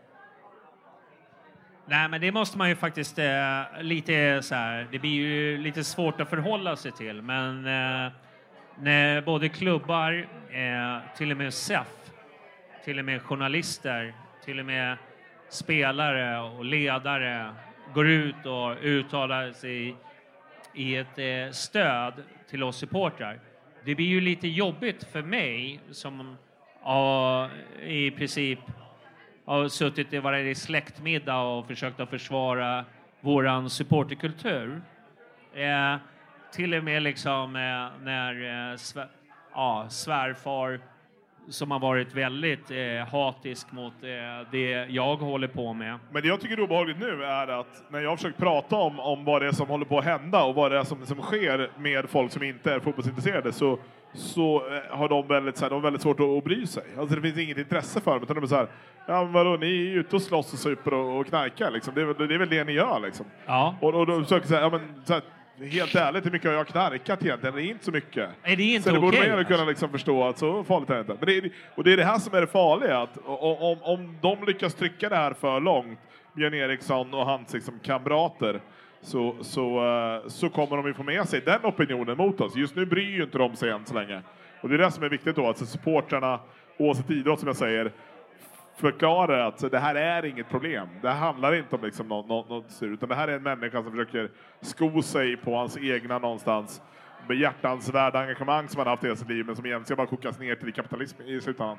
Nej, men det måste man ju faktiskt eh, lite så här, det blir ju lite svårt att förhålla sig till, men eh, när både klubbar, eh, till och med S E F, till och med journalister, till och med spelare och ledare går ut och uttalar sig i ett eh, stöd till oss supportrar. Det blir ju lite jobbigt för mig som ja, i princip har suttit i varje släktmiddag och försökt att försvara våran supporterkultur. Eh, till och med liksom eh, när eh, svär, ja, svärfar som har varit väldigt eh, hatisk mot eh, det jag håller på med. Men det jag tycker är obehagligt nu är att när jag försöker prata om, om vad det är som håller på att hända och vad det är som, som sker med folk som inte är fotbollsintresserade, så så har de väldigt, så här, de har väldigt svårt att, att bry sig. Alltså det finns inget intresse för dem, utan de är så här, ja men vadå, ni är ute och slåss och super och, och knarkar liksom. Det är, det är väl det ni gör liksom. Ja. Och, och de försöker säga, ja men så här, helt ärligt, hur mycket har jag knarkat egentligen? Det är inte så mycket. Nej, det är inte så det borde okej, man alltså. kunna liksom förstå att så farligt är det inte. Men det är, och det är det här som är det farliga, att om, om de lyckas trycka det här för långt, Björn Eriksson och hans liksom, kamrater, så, så, så kommer de ju få med sig den opinionen mot oss. Just nu bryr ju inte de sig än så länge. Och det är det som är viktigt då, att supportrarna, oavsett idrott som jag säger, förklarar att det här är inget problem. Det handlar inte om liksom något, något, något utan det här är en människa som försöker sko sig på hans egna någonstans behjärtansvärda engagemang som han haft i hela sitt liv, men som egentligen bara kokas ner till kapitalism i slutändan.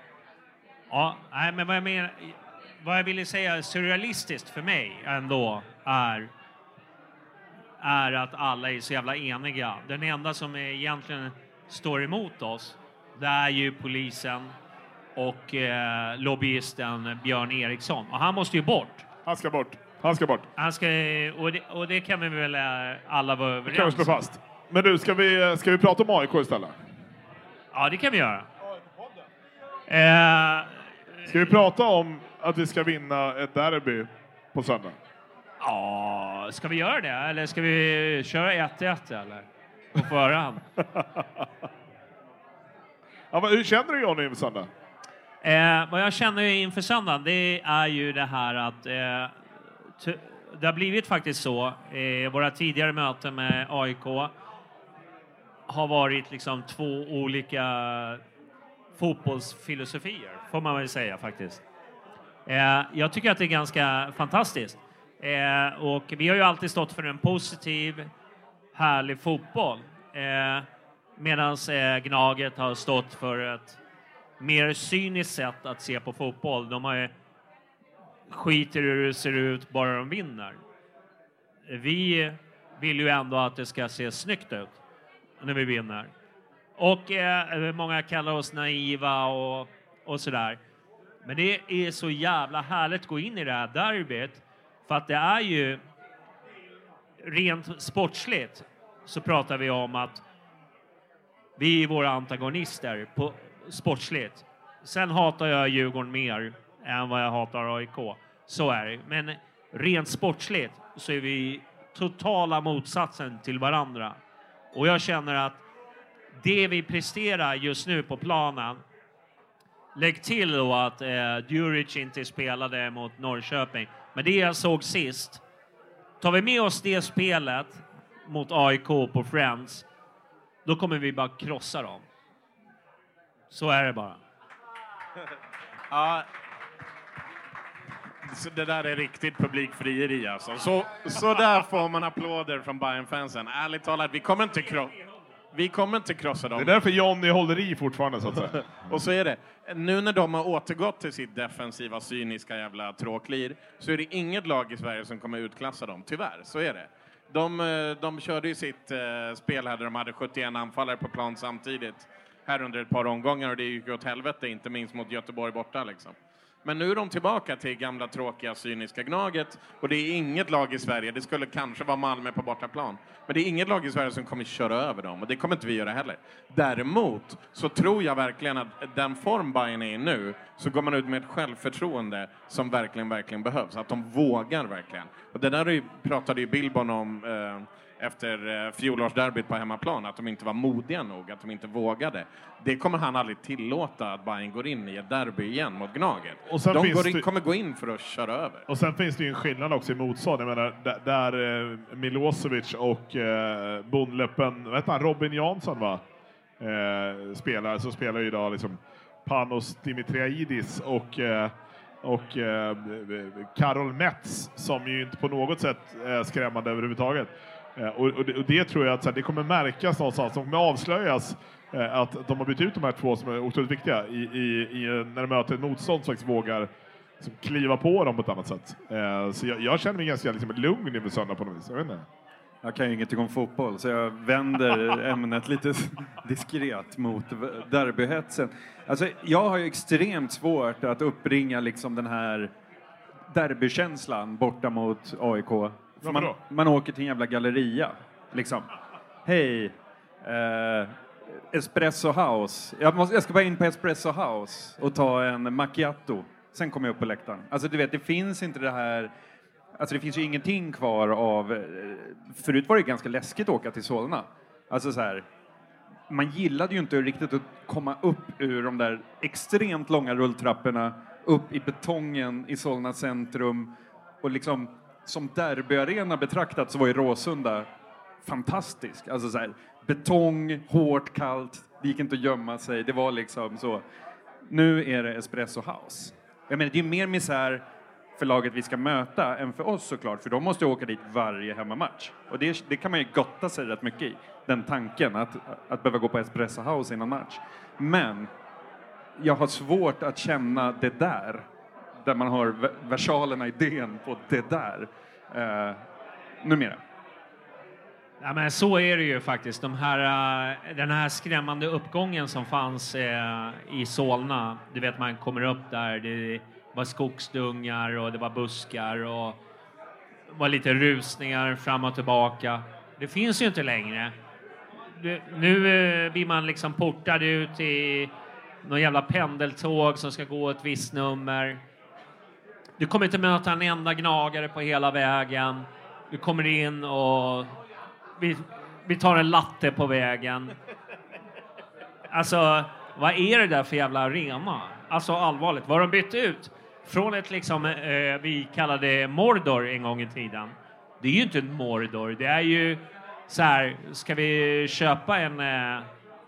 Ja, nej, men vad jag menar, vad jag ville säga surrealistiskt för mig ändå är är att alla är så jävla eniga. Den enda som är egentligen står emot oss, det är ju polisen och eh, lobbyisten Björn Eriksson. Och han måste ju bort. Han ska bort. Han ska bort. Han ska, och, det, och det kan vi väl alla vara överens om. Det kan vi slå fast. Men du, ska vi, ska vi prata om A I K istället? Ja, det kan vi göra. Eh, ska vi prata om att vi ska vinna ett derby på söndag? Ja, ska vi göra det? Eller ska vi köra ett ett eller? På förhand. Ja, men hur känner du Johnny inför söndag? Eh, vad jag känner inför söndag, det är ju det här att eh, t- det har blivit faktiskt så. Eh, våra tidigare möten med A I K har varit liksom två olika fotbollsfilosofier, får man väl säga faktiskt. Eh, jag tycker att det är ganska fantastiskt. Eh, och vi har ju alltid stått för en positiv, härlig fotboll. Eh, Medan eh, Gnaget har stått för ett mer cyniskt sätt att se på fotboll. De har ju skiter hur det ser ut bara de vinner. Vi vill ju ändå att det ska se snyggt ut när vi vinner. Och eh, många kallar oss naiva och, och sådär. Men det är så jävla härligt att gå in i det här derbyt. För att det är ju rent sportsligt så pratar vi om att vi är våra antagonister på sportsligt. Sen hatar jag Djurgården mer än vad jag hatar A I K. Så är det. Men rent sportsligt så är vi totala motsatsen till varandra. Och jag känner att det vi presterar just nu på planen, lägg till då att eh, Djuric inte spelade mot Norrköping. Men det jag såg sist, tar vi med oss det spelet mot A I K på Friends, då kommer vi bara krossa dem. Så är det bara. Ja. Så det där är riktigt publikfrieri alltså. Så, så där får man applåder från Bayern-fansen. Ärligt talat, vi kommer inte krossa. Vi kommer inte krossa dem. Det är därför Johnny håller i fortfarande så att säga. Och så är det. Nu när de har återgått till sitt defensiva, cyniska jävla tråklir, så är det inget lag i Sverige som kommer utklassa dem. Tyvärr, så är det. De, de körde ju sitt uh, spel här där de hade sjuttioen anfallare på plan samtidigt. Här under ett par omgångar och det gick åt helvete, inte minst mot Göteborg borta liksom. Men nu är de tillbaka till gamla tråkiga cyniska Gnaget och det är inget lag i Sverige, det skulle kanske vara Malmö på bortaplan, men det är inget lag i Sverige som kommer köra över dem och det kommer inte vi göra heller. Däremot så tror jag verkligen att den form Bayern är i nu, så går man ut med ett självförtroende som verkligen, verkligen behövs. Att de vågar verkligen. Och det där pratade ju Billborn om eh, efter eh, fjolårsderbyt på hemmaplan, att de inte var modiga nog, att de inte vågade. Det kommer han aldrig tillåta att Bayern går in i ett derby igen mot Gnaget. Och sen de går in, det... kommer gå in för att köra över. Och sen finns det ju en skillnad också i motstånd. Jag menar, där, där eh, Milosevic och eh, bondläppen, vad heter han, Robin Jansson va? Eh, spelar, så spelar ju idag liksom Panos Dimitriadis och eh, och eh, Karol Metz, som ju inte på något sätt är skrämmande överhuvudtaget. Eh, och, och, det, och det tror jag att så här, det kommer märkas någonstans, som kommer avslöjas eh, att de har bytt ut de här två som är otroligt viktiga i, i, i, när de möter ett motstånd som faktiskt vågar liksom, kliva på dem på ett annat sätt. Eh, så jag, jag känner mig ganska liksom, lugn inför söndag på något vis. Jag vet inte. Jag kan ju ingenting om fotboll, så jag vänder ämnet lite diskret mot derbyhetsen. Alltså, jag har ju extremt svårt att uppringa liksom den här derbykänslan borta mot A I K. Man, man åker till en jävla galleria, liksom. Hej, eh, Espresso House. Jag, måste, jag ska bara in på Espresso House och ta en macchiato. Sen kommer jag upp på läktaren. Alltså, du vet, det finns inte det här... Alltså det finns ju ingenting kvar av... Förut var det ganska läskigt att åka till Solna. Alltså så här... Man gillade ju inte riktigt att komma upp ur de där extremt långa rulltrapporna. Upp i betongen i Solna centrum. Och liksom som derbyarena betraktat så var ju Råsunda fantastisk. Alltså så här... Betong, hårt, kallt. Det gick inte att gömma sig. Det var liksom så... Nu är det Espresso House. Jag menar, det är mer misär... för laget vi ska möta än för oss såklart. För de måste åka dit varje hemmamatch. Och det, det kan man ju gotta sig rätt mycket i. Den tanken att, att behöva gå på Espresso House innan match. Men jag har svårt att känna det där. Där man har versalerna idén på det där. Uh, numera. Ja, men så är det ju faktiskt. De här, den här skrämmande uppgången som fanns eh, i Solna. Du vet, man kommer upp där. Det var skogsdungar och det var buskar och det var lite rusningar fram och tillbaka. Det finns ju inte längre. Det, nu eh, blir man liksom portad ut i någon jävla pendeltåg som ska gå ett visst nummer. Du kommer inte möta en enda gnagare på hela vägen. Du kommer in och vi, vi tar en latte på vägen. Alltså, vad är det där för jävla arena? Alltså allvarligt, vad har de bytt ut? Från ett liksom, eh, vi kallade Mordor en gång i tiden. Det är ju inte en Mordor, det är ju så här, ska vi köpa en eh,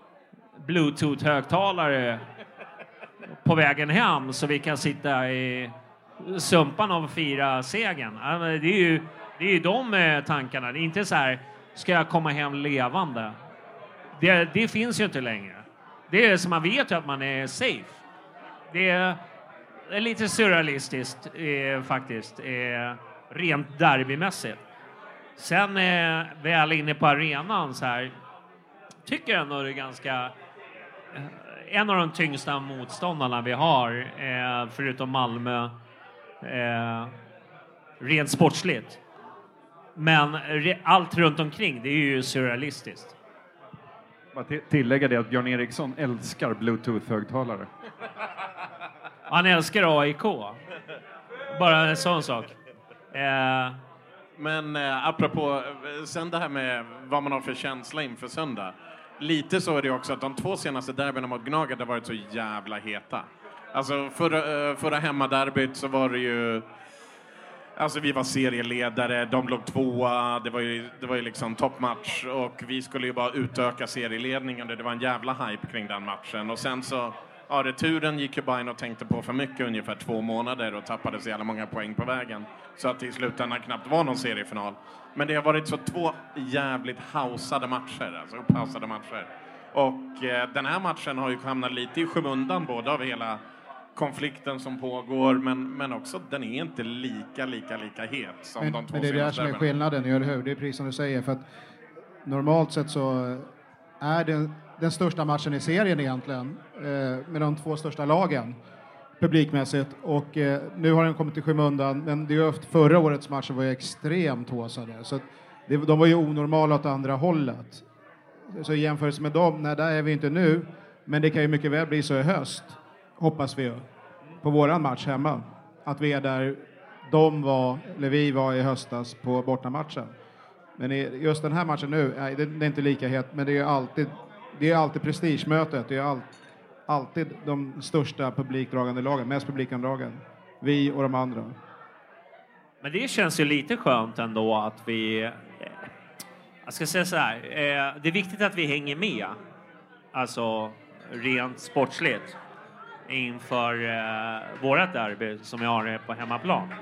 Bluetooth-högtalare på vägen hem så vi kan sitta i sumpan av fyra segern. Det är ju, det är ju de eh, tankarna. Det är inte så här, ska jag komma hem levande? Det, det finns ju inte längre. Det är som man vet ju att man är safe. Det är, det är lite surrealistiskt eh, faktiskt. Eh, rent derbymässigt. Sen eh, väl inne på arenan så här. Tycker jag ändå det är ganska... Eh, en av de tyngsta motståndarna vi har. Eh, förutom Malmö. Eh, rent sportsligt. Men re, allt runt omkring det är ju surrealistiskt. Bara tillägga det att Björn Eriksson älskar Bluetooth-högtalare. Han älskar A I K. Bara en sån sak. Eh. Men eh, apropå, sen det här med vad man har för känsla inför söndag. Lite så är det också att de två senaste derbyna mot Gnaget har varit så jävla heta. Alltså förra, förra hemmaderbyt så var det ju... Alltså vi var serieledare, de låg tvåa, det var ju, det var ju liksom toppmatch och vi skulle ju bara utöka serieledningen. Det var en jävla hype kring den matchen och sen så, ja returen gick ju bara in och tänkte på för mycket ungefär två månader och tappade så jävla många poäng på vägen. Så att det i slutändan knappt var någon seriefinal. Men det har varit så två jävligt hausade matcher, alltså upphausade matcher. Och eh, den här matchen har ju hamnat lite i skymundan både av hela konflikten som pågår, men, men också den är inte lika, lika, lika het som men, de två men det är det som är skillnaden, eller hur? Det är precis som du säger, för att normalt sett så är det den största matchen i serien egentligen eh, med de två största lagen publikmässigt, och eh, nu har den kommit i skymundan, men det är ju förra årets matcher var ju extremt håsade, så det, de var ju onormala åt andra hållet. Så i jämförelse med dem, nej, där är vi inte nu, men det kan ju mycket väl bli så i höst. Hoppas vi ju, på våran match hemma. Att vi är där de var, eller vi var i höstas på bortamatchen. Men i just den här matchen nu, nej, det, det är inte lika het, men det är alltid, det är alltid prestigemötet. Det är all, alltid de största publikdragande lagen, mest publikandragen. Vi och de andra. Men det känns ju lite skönt ändå att vi... Eh, jag ska säga så här, eh, det är viktigt att vi hänger med. Alltså rent sportsligt. Inför eh, vårat derby som jag har på hemmaplan.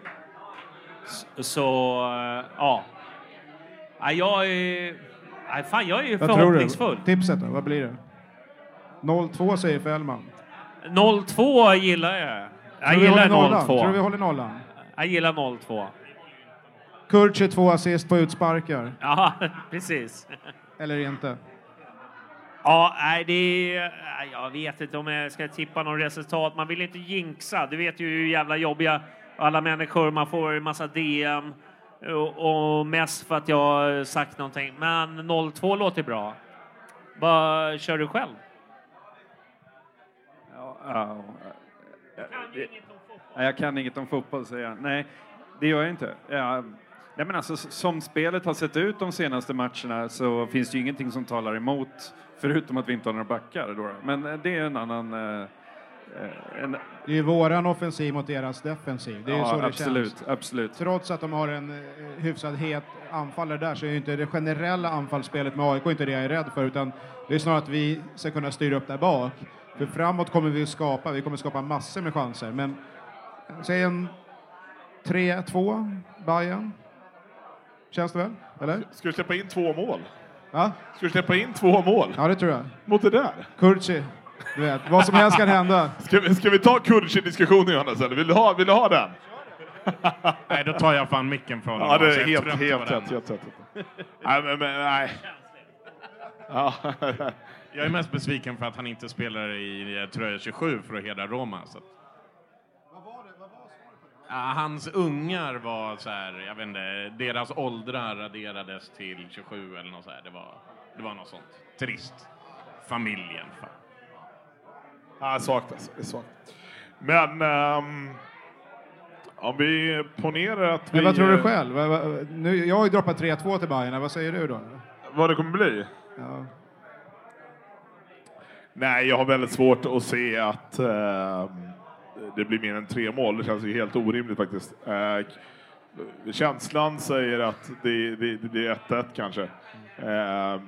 Så, så eh, ja. ja. Jag är... Nej, fan, jag är ju vad förhoppningsfull. Tror du? Tipset då, vad blir det? noll två säger Fällman. noll två gillar jag. Jag tror gillar noll två. Tror du vi håller nollan? Jag gillar noll två. Kurtje två assist på utsparkar. Ja, precis. Eller inte? Ja, nej, det är... Jag vet inte om jag ska tippa någon resultat. Man vill inte jinxa. Du vet ju hur jävla jobbiga alla människor. Man får en massa D M. Och, och mest för att jag har sagt någonting. Men noll två låter bra. Vad kör du själv? Ja, ja, ja, ja, jag kan inget om fotboll, säger jag. Nej, det gör jag inte. Ja, nej, men alltså, som spelet har sett ut de senaste matcherna så finns det ju ingenting som talar emot, förutom att vi inte har några backar. Då. Men det är en annan... Eh, en... Det är ju våran offensiv mot deras defensiv. Det är ja, ju så det absolut, känns. Absolut. Trots att de har en eh, hyfsad het anfallare där så är ju inte det generella anfallsspelet med A I K inte det jag är rädd för, utan det är snarare att vi ska kunna styra upp där bak. För framåt kommer vi att skapa, vi kommer skapa massor med chanser. Men säg en tre två Bayern. Känns det väl? Eller? Ska du släppa in två mål? Ja? Ska du släppa in två mål? Ja, det tror jag. Mot det där? Kurtzi, du vet. Vad som helst kan hända. Ska vi, ska vi ta Kurtzi-diskussionen, Johannes? Eller vill du ha, vill du ha den? Nej, då tar jag fan micken från honom. Ja, det är helt, helt, helt, helt, helt, helt. Nej, men, men nej. Ja. Jag är mest besviken för att han inte spelar i tröja tjugosju för att hedra Roma. Så. Vad var det? Vad var svaret på det? Ja, hans ungar var så här, jag vet inte, deras åldrar raderades till tjugosju eller något så här. Det var, det var något sånt. Trist. Familjen. Fan. Ja, svagt alltså. Det är svagt. Men um, om vi ponerar att vi... Men vad tror du själv? Nu, jag har ju droppat tre två till Bayern. Vad säger du då? Vad det kommer bli? Ja. Nej, jag har väldigt svårt att se att uh, det blir mer än tre mål. Det känns ju helt orimligt faktiskt. Uh, känslan säger att det, det, det blir ett ett kanske. Uh, uh,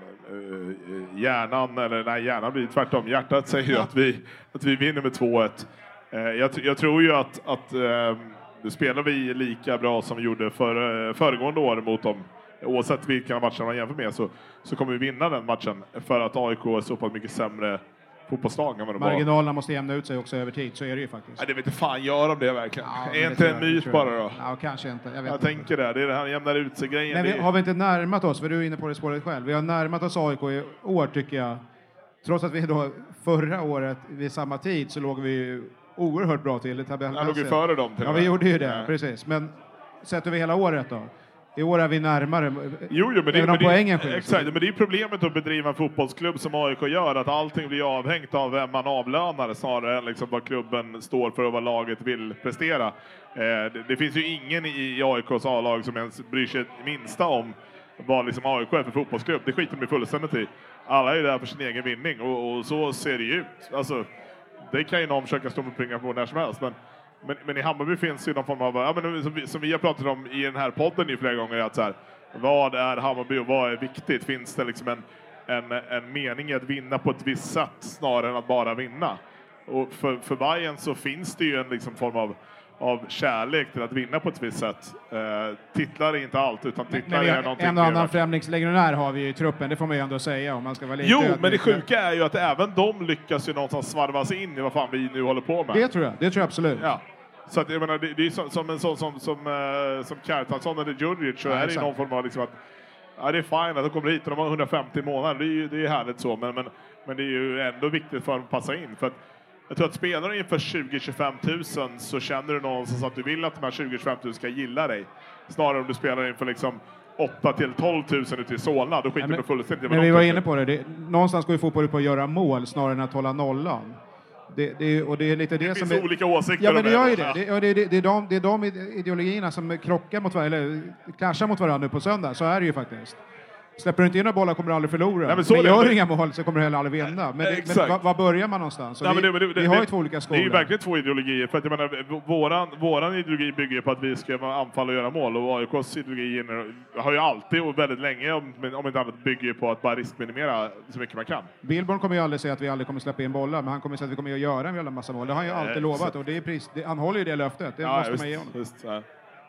hjärnan, eller nej, hjärnan blir tvärtom. Hjärtat säger ja. att, vi, att vi vinner med två ett. Uh, jag, jag tror ju att, att uh, nu spelar vi lika bra som vi gjorde för, föregående år mot dem. Oavsett vilka matcher man jämför med så, så kommer vi vinna den matchen. För att A I K är så pass mycket sämre fotbollslag än vad de var. Marginalerna måste jämna ut sig också över tid, så är det ju faktiskt. Nej, det vet inte fan, gör de det verkligen? Ja, är det inte en jag, myt bara då? Ja, kanske inte. Jag, vet jag inte. tänker det, det är det här jämnar ut sig grejen. Men vi, det... har vi inte närmat oss, för du är inne på det spåret själv. Vi har närmat oss A I K i år tycker jag. Trots att vi då förra året vid samma tid så låg vi oerhört bra till i tabellen. Jag låg ju före dem till Ja, vi gjorde ju det, ja. Precis. Men sätter vi hela året då? I år är vi närmare. Jo, jo, men det, men det, poängen exakt, men det är problemet att bedriva en fotbollsklubb som A I K gör, att allting blir avhängt av vem man avlönar snarare än liksom vad klubben står för och vad laget vill prestera. Eh, det, det finns ju ingen i, i A I K:s A-lag som ens bryr sig minsta om vad liksom A I K är för fotbollsklubb. Det skiter de fullständigt i. Alla är där för sin egen vinning och, och så ser det ju ut. Alltså, det kan ju någon försöka stå och springa på när som helst, men Men, men i Hammarby finns ju någon form av, ja, men som, vi, som vi har pratat om i den här podden i flera gånger, att så här, vad är Hammarby och vad är viktigt? Finns det liksom en, en, en mening i att vinna på ett visst sätt snarare än att bara vinna? Och för, för Bayern så finns det ju en liksom form av, av kärlek till att vinna på ett visst sätt. Eh, titlar är inte allt, utan titlar är någonting. En och annan främlingslegionär har vi ju i truppen, det får man ju ändå säga om man ska vara lite. Jo, men det sjuka är ju att även de lyckas ju någonstans svarva sig in i vad fan vi nu håller på med. Det tror jag, det tror jag absolut. Ja. Så att jag menar, det, det är som, som en sån som, som, som, som Kjartansson eller Djurdjic, så ja, är det någon form av liksom att ja, det är fint att de kommer hit och de har hundrafemtio månader, det är ju det är härligt så, men, men, men det är ju ändå viktigt för dem att passa in, för att jag tror att spelar du inför tjugo till tjugofem tusen så känner du någonstans att du vill att de här tjugo till tjugofem tusen ska gilla dig. Snarare om du spelar inför liksom åtta till tolv tusen ute i Solna, då skiter du fullständigt. Men vi var inne på det, det någonstans går ju fotboll ut på att göra mål snarare än att hålla nollan. Det, det, och det är lite det, det som finns är, olika åsikter. Ja, men det gör ju det. Det, det, det, det, är de, det är de ideologierna som krockar mot varandra, eller klaschar mot varandra nu på söndag. Så är det ju faktiskt. Släpper du inte in några bollar kommer du aldrig förlora. Nej, men så men gör du inga mål så kommer du heller aldrig vinna. Men, det, men vad, vad börjar man någonstans? Nej, vi, det, det, vi har ju två olika skolor. Det är ju verkligen två ideologier. För att jag menar, våran, våran ideologi bygger på att vi ska anfalla och göra mål. Och A I K:s ideologi har ju alltid och väldigt länge, om, om inte annat, bygger på att bara riskminimera så mycket man kan. Billborn kommer ju aldrig säga att vi aldrig kommer släppa in bollar. Men han kommer säga att vi kommer att göra en jävla massa mål. Det har han ju alltid äh, lovat. Och det är pris, det, han håller ju det löftet. Det ja, måste just, man ge honom. Just, ja.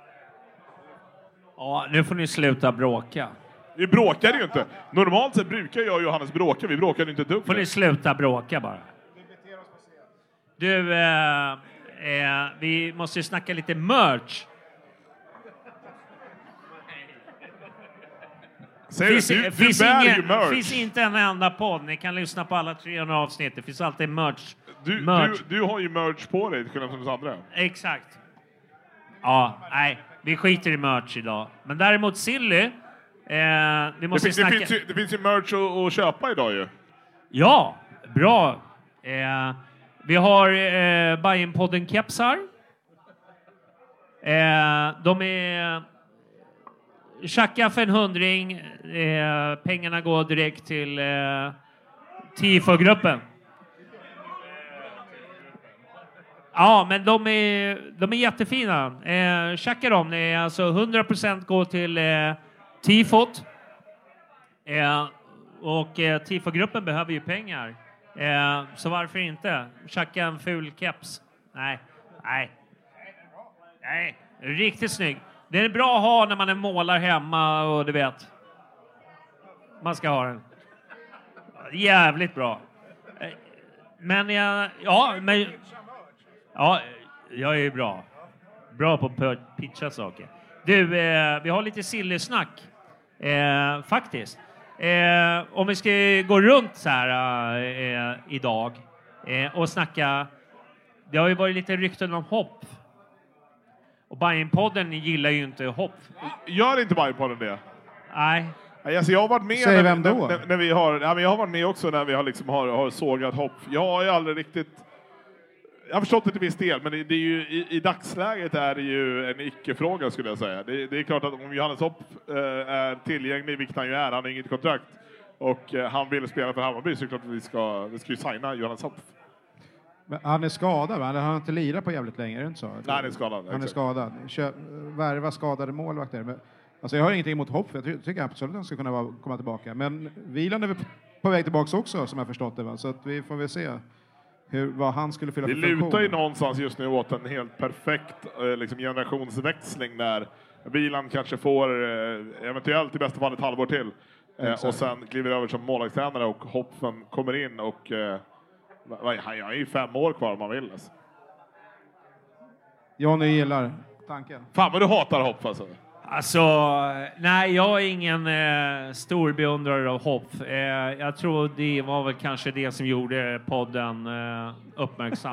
Ja, nu får ni sluta bråka. Vi bråkar ju inte. Normalt sett brukar jag och Johannes bråka. Vi bråkar ju inte dugg. Får ni sluta bråka bara. Du, eh, eh, vi måste ju snacka lite merch. Säger finns, du, du, finns, du bär ingen, ju merch. finns inte en enda podd. Ni kan lyssna på alla trehundra avsnitt. Det finns alltid merch. Du, merch. du, du har ju merch på dig, till skillnad från oss andra. Exakt. Ja, nej. Vi skiter i merch idag. Men däremot Silly... Eh, vi måste det, snacka... det, finns ju, det finns ju merch att, att köpa idag ju. Ja, bra. Eh, vi har eh, Bayern-podden kepsar. Eh, de är tjacka för en hundring. Eh, pengarna går direkt till eh, Tifo-gruppen. Ja, men de är, de är jättefina. Eh, tjacka dem. Det är alltså hundra procent går till eh, Tifot. Eh, och eh, Tifo-gruppen behöver ju pengar. Eh, så varför inte? Tjacka en ful keps. Nej, nej. Nej, riktigt snygg. Det är bra att ha när man är målar hemma och du vet. Man ska ha den. Jävligt bra. Eh, men jag... Ja, men... Ja, jag är ju bra. Bra på att pitcha saker. Du, eh, vi har lite sillesnack. Eh, faktiskt. Eh, om vi ska gå runt så här eh, idag eh, och snacka. Det har ju varit lite rykten om hopp. Och Bayern-podden gillar ju inte hopp. Gör inte Bayern-podden det? Nej. Alltså jag har varit med Säg när, vem då? När, när vi har, ja, men jag har varit med också när vi har, liksom har, har sågat hopp. Jag har ju aldrig riktigt Jag har förstått det till viss del, men det, det är ju, i, i dagsläget är det ju en icke-fråga skulle jag säga. Det, det är klart att om Johannes Hopp eh, är tillgänglig, vilket han ju är, han har inget kontrakt, och eh, han vill spela för Hammarby, så är det klart att vi ska, vi ska ju signa Johannes Hopp. Men han är skadad, va? Han har inte lirat på jävligt länge, är det inte så? Nej, han är skadad. Han är skadad. Kö, värva skadade målvakter. Men, alltså jag har ingenting emot Hopp, jag ty- tycker absolut att han ska kunna vara, komma tillbaka. Men Wieland är väl på väg tillbaka också, som jag förstått det, va? Så att vi får väl se hur, vad han skulle fylla det för funktion. Det lutar ju någonstans just nu åt en helt perfekt eh, liksom generationsväxling där Wieland kanske får eh, eventuellt i bästa fall ett halvår till. Eh, och sen kliver över som målvaktstränare och Hoppen kommer in och eh, han är ju fem år kvar om man vill. Alltså. Johnny gillar tanken. Fan vad du hatar Hopp alltså. Alltså, nej, jag är ingen eh, stor beundrare av Hopp. Eh, jag tror det var väl kanske det som gjorde podden eh, uppmärksam.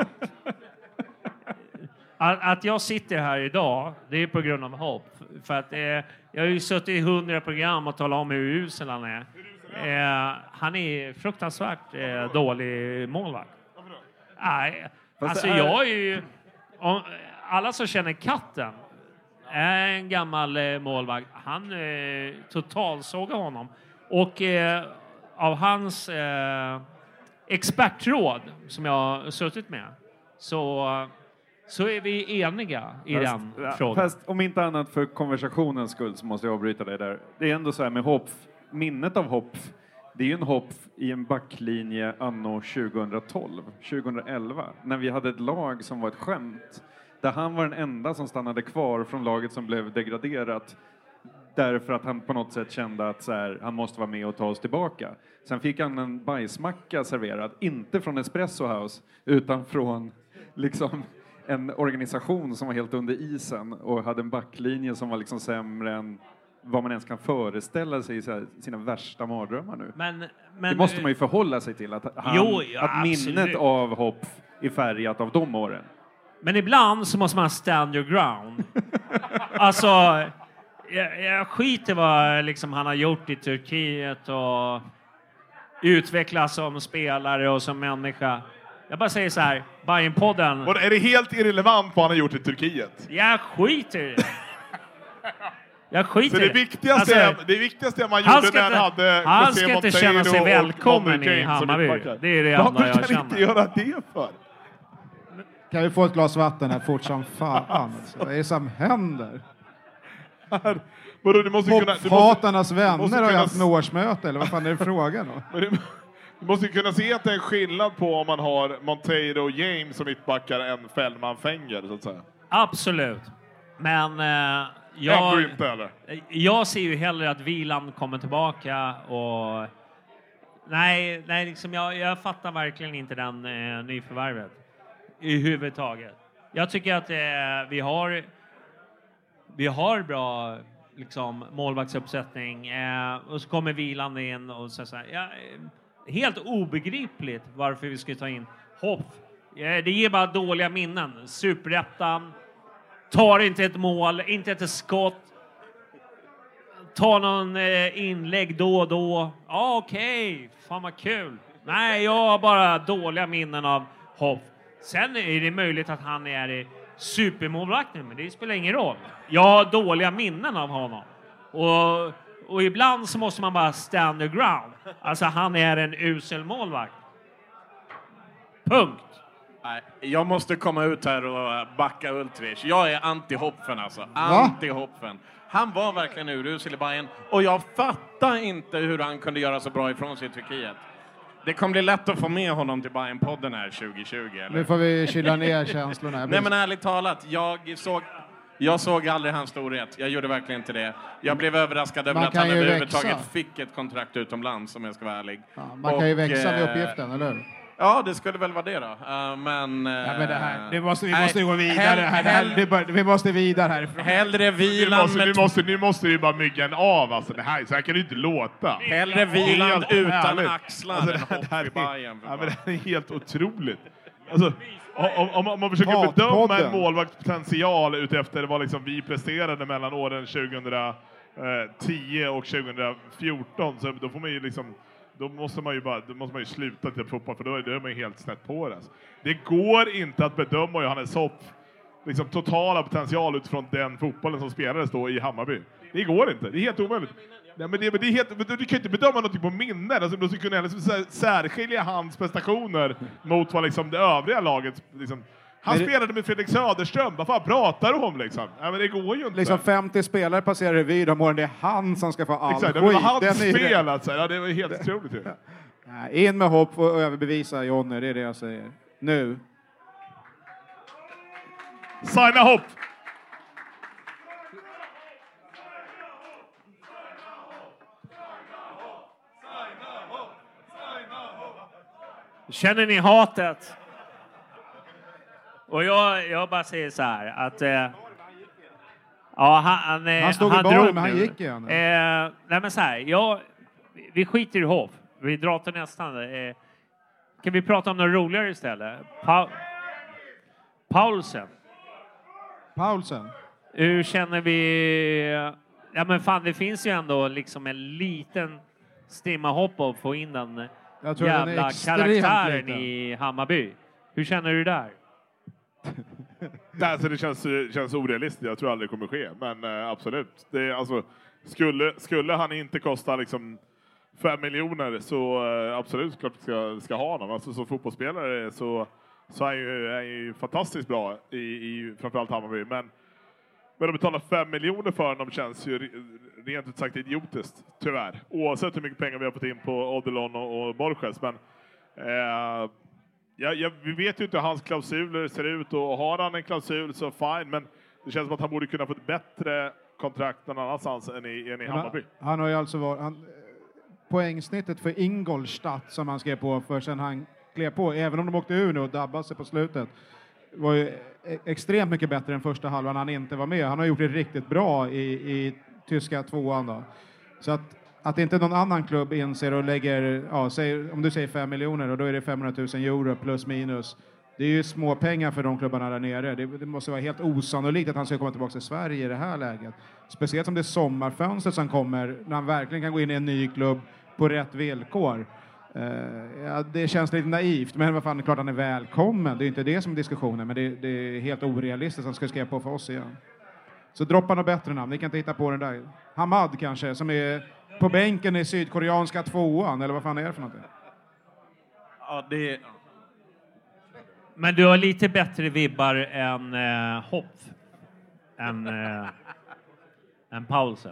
att, att jag sitter här idag, det är på grund av Hopp. För att eh, jag har ju suttit i hundra program och talat om hur usel han är. Eh, han är fruktansvärt eh, dålig målvakt. Nej, alltså jag är ju... Om, alla som känner katten är en gammal eh, målvakt. Han eh, totalsågar honom. Och eh, av hans eh, expertråd som jag har suttit med så, så är vi eniga i fast, den ja, frågan. Fast om inte annat för konversationens skull så måste jag avbryta dig där. Det är ändå så här med Hopp. Minnet av Hopp, det är ju en Hopp i en backlinje anno tjugohundratolv, tjugohundraelva. När vi hade ett lag som var ett skämt. Där han var den enda som stannade kvar från laget som blev degraderat. Därför att han på något sätt kände att så här, han måste vara med och ta oss tillbaka. Sen fick han en bajsmacka serverad. Inte från Espresso House. Utan från liksom en organisation som var helt under isen. Och hade en backlinje som var liksom sämre än vad man ens kan föreställa sig i så här, sina värsta mardrömmar nu. Men, men, det måste man ju förhålla sig till. Att, han, jo, ja, att minnet absolut. av Hopp är färgat av de åren. Men ibland så måste man stand your ground. Alltså, jag, jag skiter vad liksom han har gjort i Turkiet och utvecklas som spelare och som människa. Jag bara säger så här, Bayern-podden. Och är det helt irrelevant vad han har gjort i Turkiet? Jag skiter i det. Jag skiter Så det viktigaste, alltså, är, det viktigaste är man gjorde när han hade han ska inte känna sig välkommen i Hammarby. Det är det enda jag känner. Varför kan inte göra det för? Kan vi få ett glas vatten här fort som fan? Alltså, vad är det som händer? Hopphatarnas vänner har ju haft årsmöte, eller vad fan är det frågan om? Du måste ju kunna se att det är en skillnad på om man har Monteiro och James som mittbackar än Fällman Fenger, så att säga. Absolut. Men eh, jag, inte, eller? jag ser ju hellre att Wieland kommer tillbaka och nej, nej liksom jag, jag fattar verkligen inte den eh, nyförvärvet i huvudtaget. Jag tycker att eh, vi har vi har bra liksom målvaktsuppsättning eh, och så kommer Wieland in och så, så här, ja, helt obegripligt varför vi ska ta in Hopp. Eh, det ger bara dåliga minnen. Superettan tar inte ett mål, inte ett skott. Tar någon eh, inlägg då och då. Ja, okej. Okay. Fan vad kul. Nej, jag har bara dåliga minnen av Hopp. Sen är det möjligt att han är supermålvakt nu, men det spelar ingen roll. Jag har dåliga minnen av honom. Och, och ibland så måste man bara stand the ground. Alltså han är en usel målvakt. Punkt. Nej, jag måste komma ut här och backa Ultrich. Jag är anti-Hoppen alltså. Anti-Hoppen. Han var verkligen urusel i Bayern. Och jag fattar inte hur han kunde göra så bra ifrån sig i Turkiet. Det kommer bli lätt att få med honom till Bayern-podden här tjugo tjugo. Eller? Nu får vi kyla ner känslorna. Nej men ärligt talat, jag såg, jag såg aldrig hans storhet. Jag gjorde verkligen inte det. Jag blev överraskad över att han överhuvudtaget fick ett kontrakt utomlands, om jag ska vara ärlig. Ja, man kan och, ju växa med uppgiften, eller hur? Ja, det skulle väl vara det då. Uh, men, uh, ja, men det här, det måste, vi måste gå vidare hell, här. Det här det bör, vi måste vidare härifrån. Hellre Wieland nu, måste, nu, måste, nu måste ju bara mygga av. Alltså, det här, så här kan det inte låta. Hellre Wieland utan härligt. Axlar alltså, det, här, det, här är, Bayern, ja, men det här är helt otroligt. Alltså, om, om, om man försöker Pat, bedöma podden. En målvaktspotential utefter vad liksom vi presterade mellan åren tjugohundratio och tjugohundrafjorton, så då får man ju liksom då måste man ju bara, då måste man ju sluta till fotboll, för då är, då är man ju helt snett på det. Alltså. Det går inte att bedöma Johannes Hopp liksom totala potential utifrån den fotbollen som spelades då i Hammarby. Det går inte, det är helt omöjligt. Nej, men det, men det är helt, du kan inte bedöma något på minnen. Alltså, du ska kunna liksom särskilja hans prestationer mot vad liksom det övriga laget liksom. Han det... spelade med Fredrik Söderström. Vad fan pratar du om liksom? Ja, men det går ju inte. Liksom femtio spelare passerar revy de åren. Det är han som ska få all Exakt, skit. Det var hans spel alltså. Ja, det var helt otroligt ju. Ja, in med Hopp och överbevisa Jonny, det är det jag säger. Nu. Signa Hopp! Känner ni hatet? Och jag, jag bara säger så här att eh, ja, han, han, han stod han i baren, men han gick igen. Eh, nej men så här, jag, vi skiter i Hoff. Vi drar till nästan. Eh, kan vi prata om något roligare istället? Pa- Paulsen. Paulsen. Hur känner vi? Ja men fan, det finns ju ändå liksom en liten stimma hopp att få in den jävla karaktären liten. I Hammarby. Hur känner du där? Nej, alltså det känns, känns orealistiskt. Jag tror aldrig det kommer ske. Men eh, absolut. Det, alltså, skulle, skulle han inte kosta liksom fem miljoner så eh, absolut klart ska, ska ha honom. Alltså, som fotbollsspelare så, så är han ju, är ju fantastiskt bra i, i framförallt Hammarby. Men, men att betala fem miljoner för honom känns ju rent ut sagt idiotiskt. Tyvärr. Oavsett hur mycket pengar vi har fått in på Odilon och, och Borges. Men eh, Ja, ja, vi vet ju inte hur hans klausuler ser ut, och har han en klausul så fine, men det känns som att han borde kunna få ett bättre kontrakt någon annanstans än i, än i Hammarby. Han, han har ju alltså varit, han, poängsnittet för Ingolstadt som han skrev på för sen han klev på, även om de åkte ur nu och dabbade sig på slutet, var ju extremt mycket bättre än första halvan han inte var med. Han har gjort det riktigt bra i, i tyska tvåan då. Så att Att inte någon annan klubb inser och lägger, ja, säg, om du säger fem miljoner och då är det femhundratusen euro plus minus. Det är ju små pengar för de klubbarna där nere. Det, det måste vara helt osannolikt att han ska komma tillbaka till Sverige i det här läget. Speciellt som det är sommarfönster som kommer när han verkligen kan gå in i en ny klubb på rätt villkor. Uh, ja, det känns lite naivt, men vad fan, klart han är välkommen. Det är inte det som är diskussionen, men det, det är helt orealistiskt att han ska skriva på för oss igen. Så droppa något bättre namn. Ni kan inte hitta på den där. Hamad kanske, som är på bänken i sydkoreanska tvåan, eller vad fan är det för någonting? Ja, det... Men du har lite bättre vibbar än eh, Hopp. Än, eh, än Paulsen.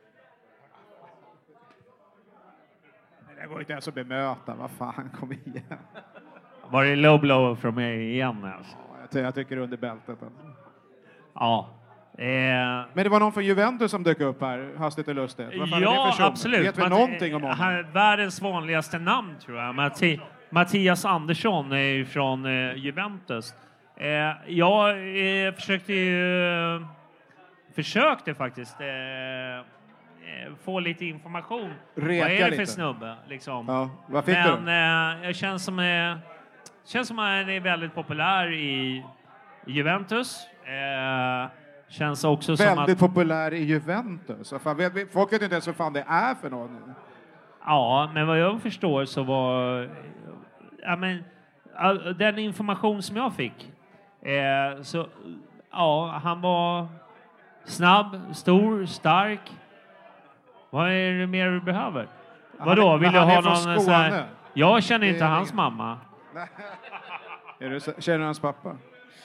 Det går inte ens att bemöta. Vad fan, kom igen. Var det low blow från mig igen? Alltså? Ja, jag, ty- jag tycker under bältet. Alltså. Ja. Eh, Men det var någon från Juventus som dök upp här, hastigt och lustigt. Vad fan ja, är det för absolut. Vet vi Matt- någonting om honom? Han, världens vanligaste namn, tror jag. Matti- Mattias Andersson är ju från eh, Juventus. Eh, jag eh, försökte ju... Eh, försökte faktiskt eh, få lite information. Reka vad är det för lite. snubbe? Liksom. Ja, vad fick Men du? eh, jag känns som, eh, känns som att han är väldigt populär i Juventus. Eh, känns också som Väldigt att... populär i Juventus. Vad fan, vet, folk vet inte ens vad fan det är för någon. Ja, men vad jag förstår så var... Ja, men, all, den information som jag fick. Eh, så, ja, han var snabb, stor, stark. Vad är det mer du behöver? Han- Vadå? Vill men du han ha är från någon så Skåne. här... Jag känner Det inte är hans ingen- mamma. Är du, känner du hans pappa?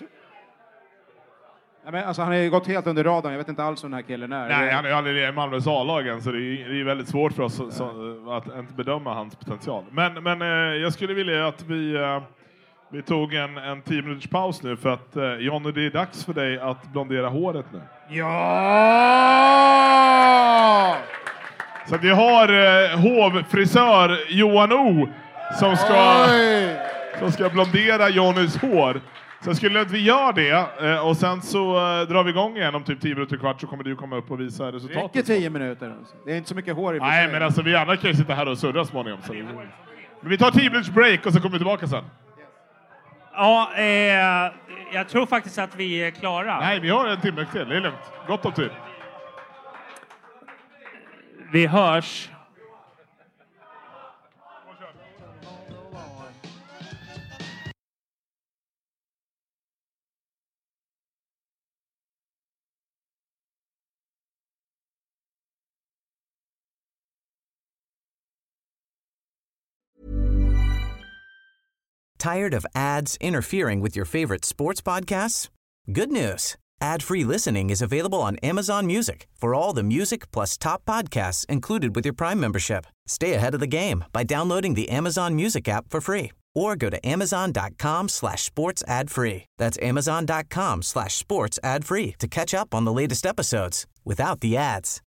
Ja, men alltså, han har ju gått helt under radarn. Jag vet inte alls hur den här killen är. Nej, han är aldrig i Malmös A-lagen, så det är, det är väldigt svårt för oss så, så, att inte bedöma hans potential. Men, men eh, jag skulle vilja att vi, eh, vi tog en, en tio minuters paus nu, för att eh, Jonny, det är dags för dig att blondera håret nu. Ja! Så att vi har eh, hovfrisör Johan O som ska, som ska blondera Jonnys hår. Så skulle att vi gör det eh, och sen så eh, drar vi igång igen om typ tio minuter kvart, så kommer du komma upp och visa resultatet. Räcker tio minuter. Alltså. Det är inte så mycket hår i. Nej, men alltså vi andra kan ju sitta här och surra småningom. Så. Men vi tar tio minuters break och så kommer vi tillbaka sen. Ja, eh, jag tror faktiskt att vi är klara. Nej, vi har en timme till. Det är lugnt. Gott om tid. Vi hörs. Tired of ads interfering with your favorite sports podcasts? Good news. Ad-free listening is available on Amazon Music for all the music plus top podcasts included with your Prime membership. Stay ahead of the game by downloading the Amazon Music app for free or go to amazon.com slash sports ad free. That's amazon.com slash sports ad free to catch up on the latest episodes without the ads.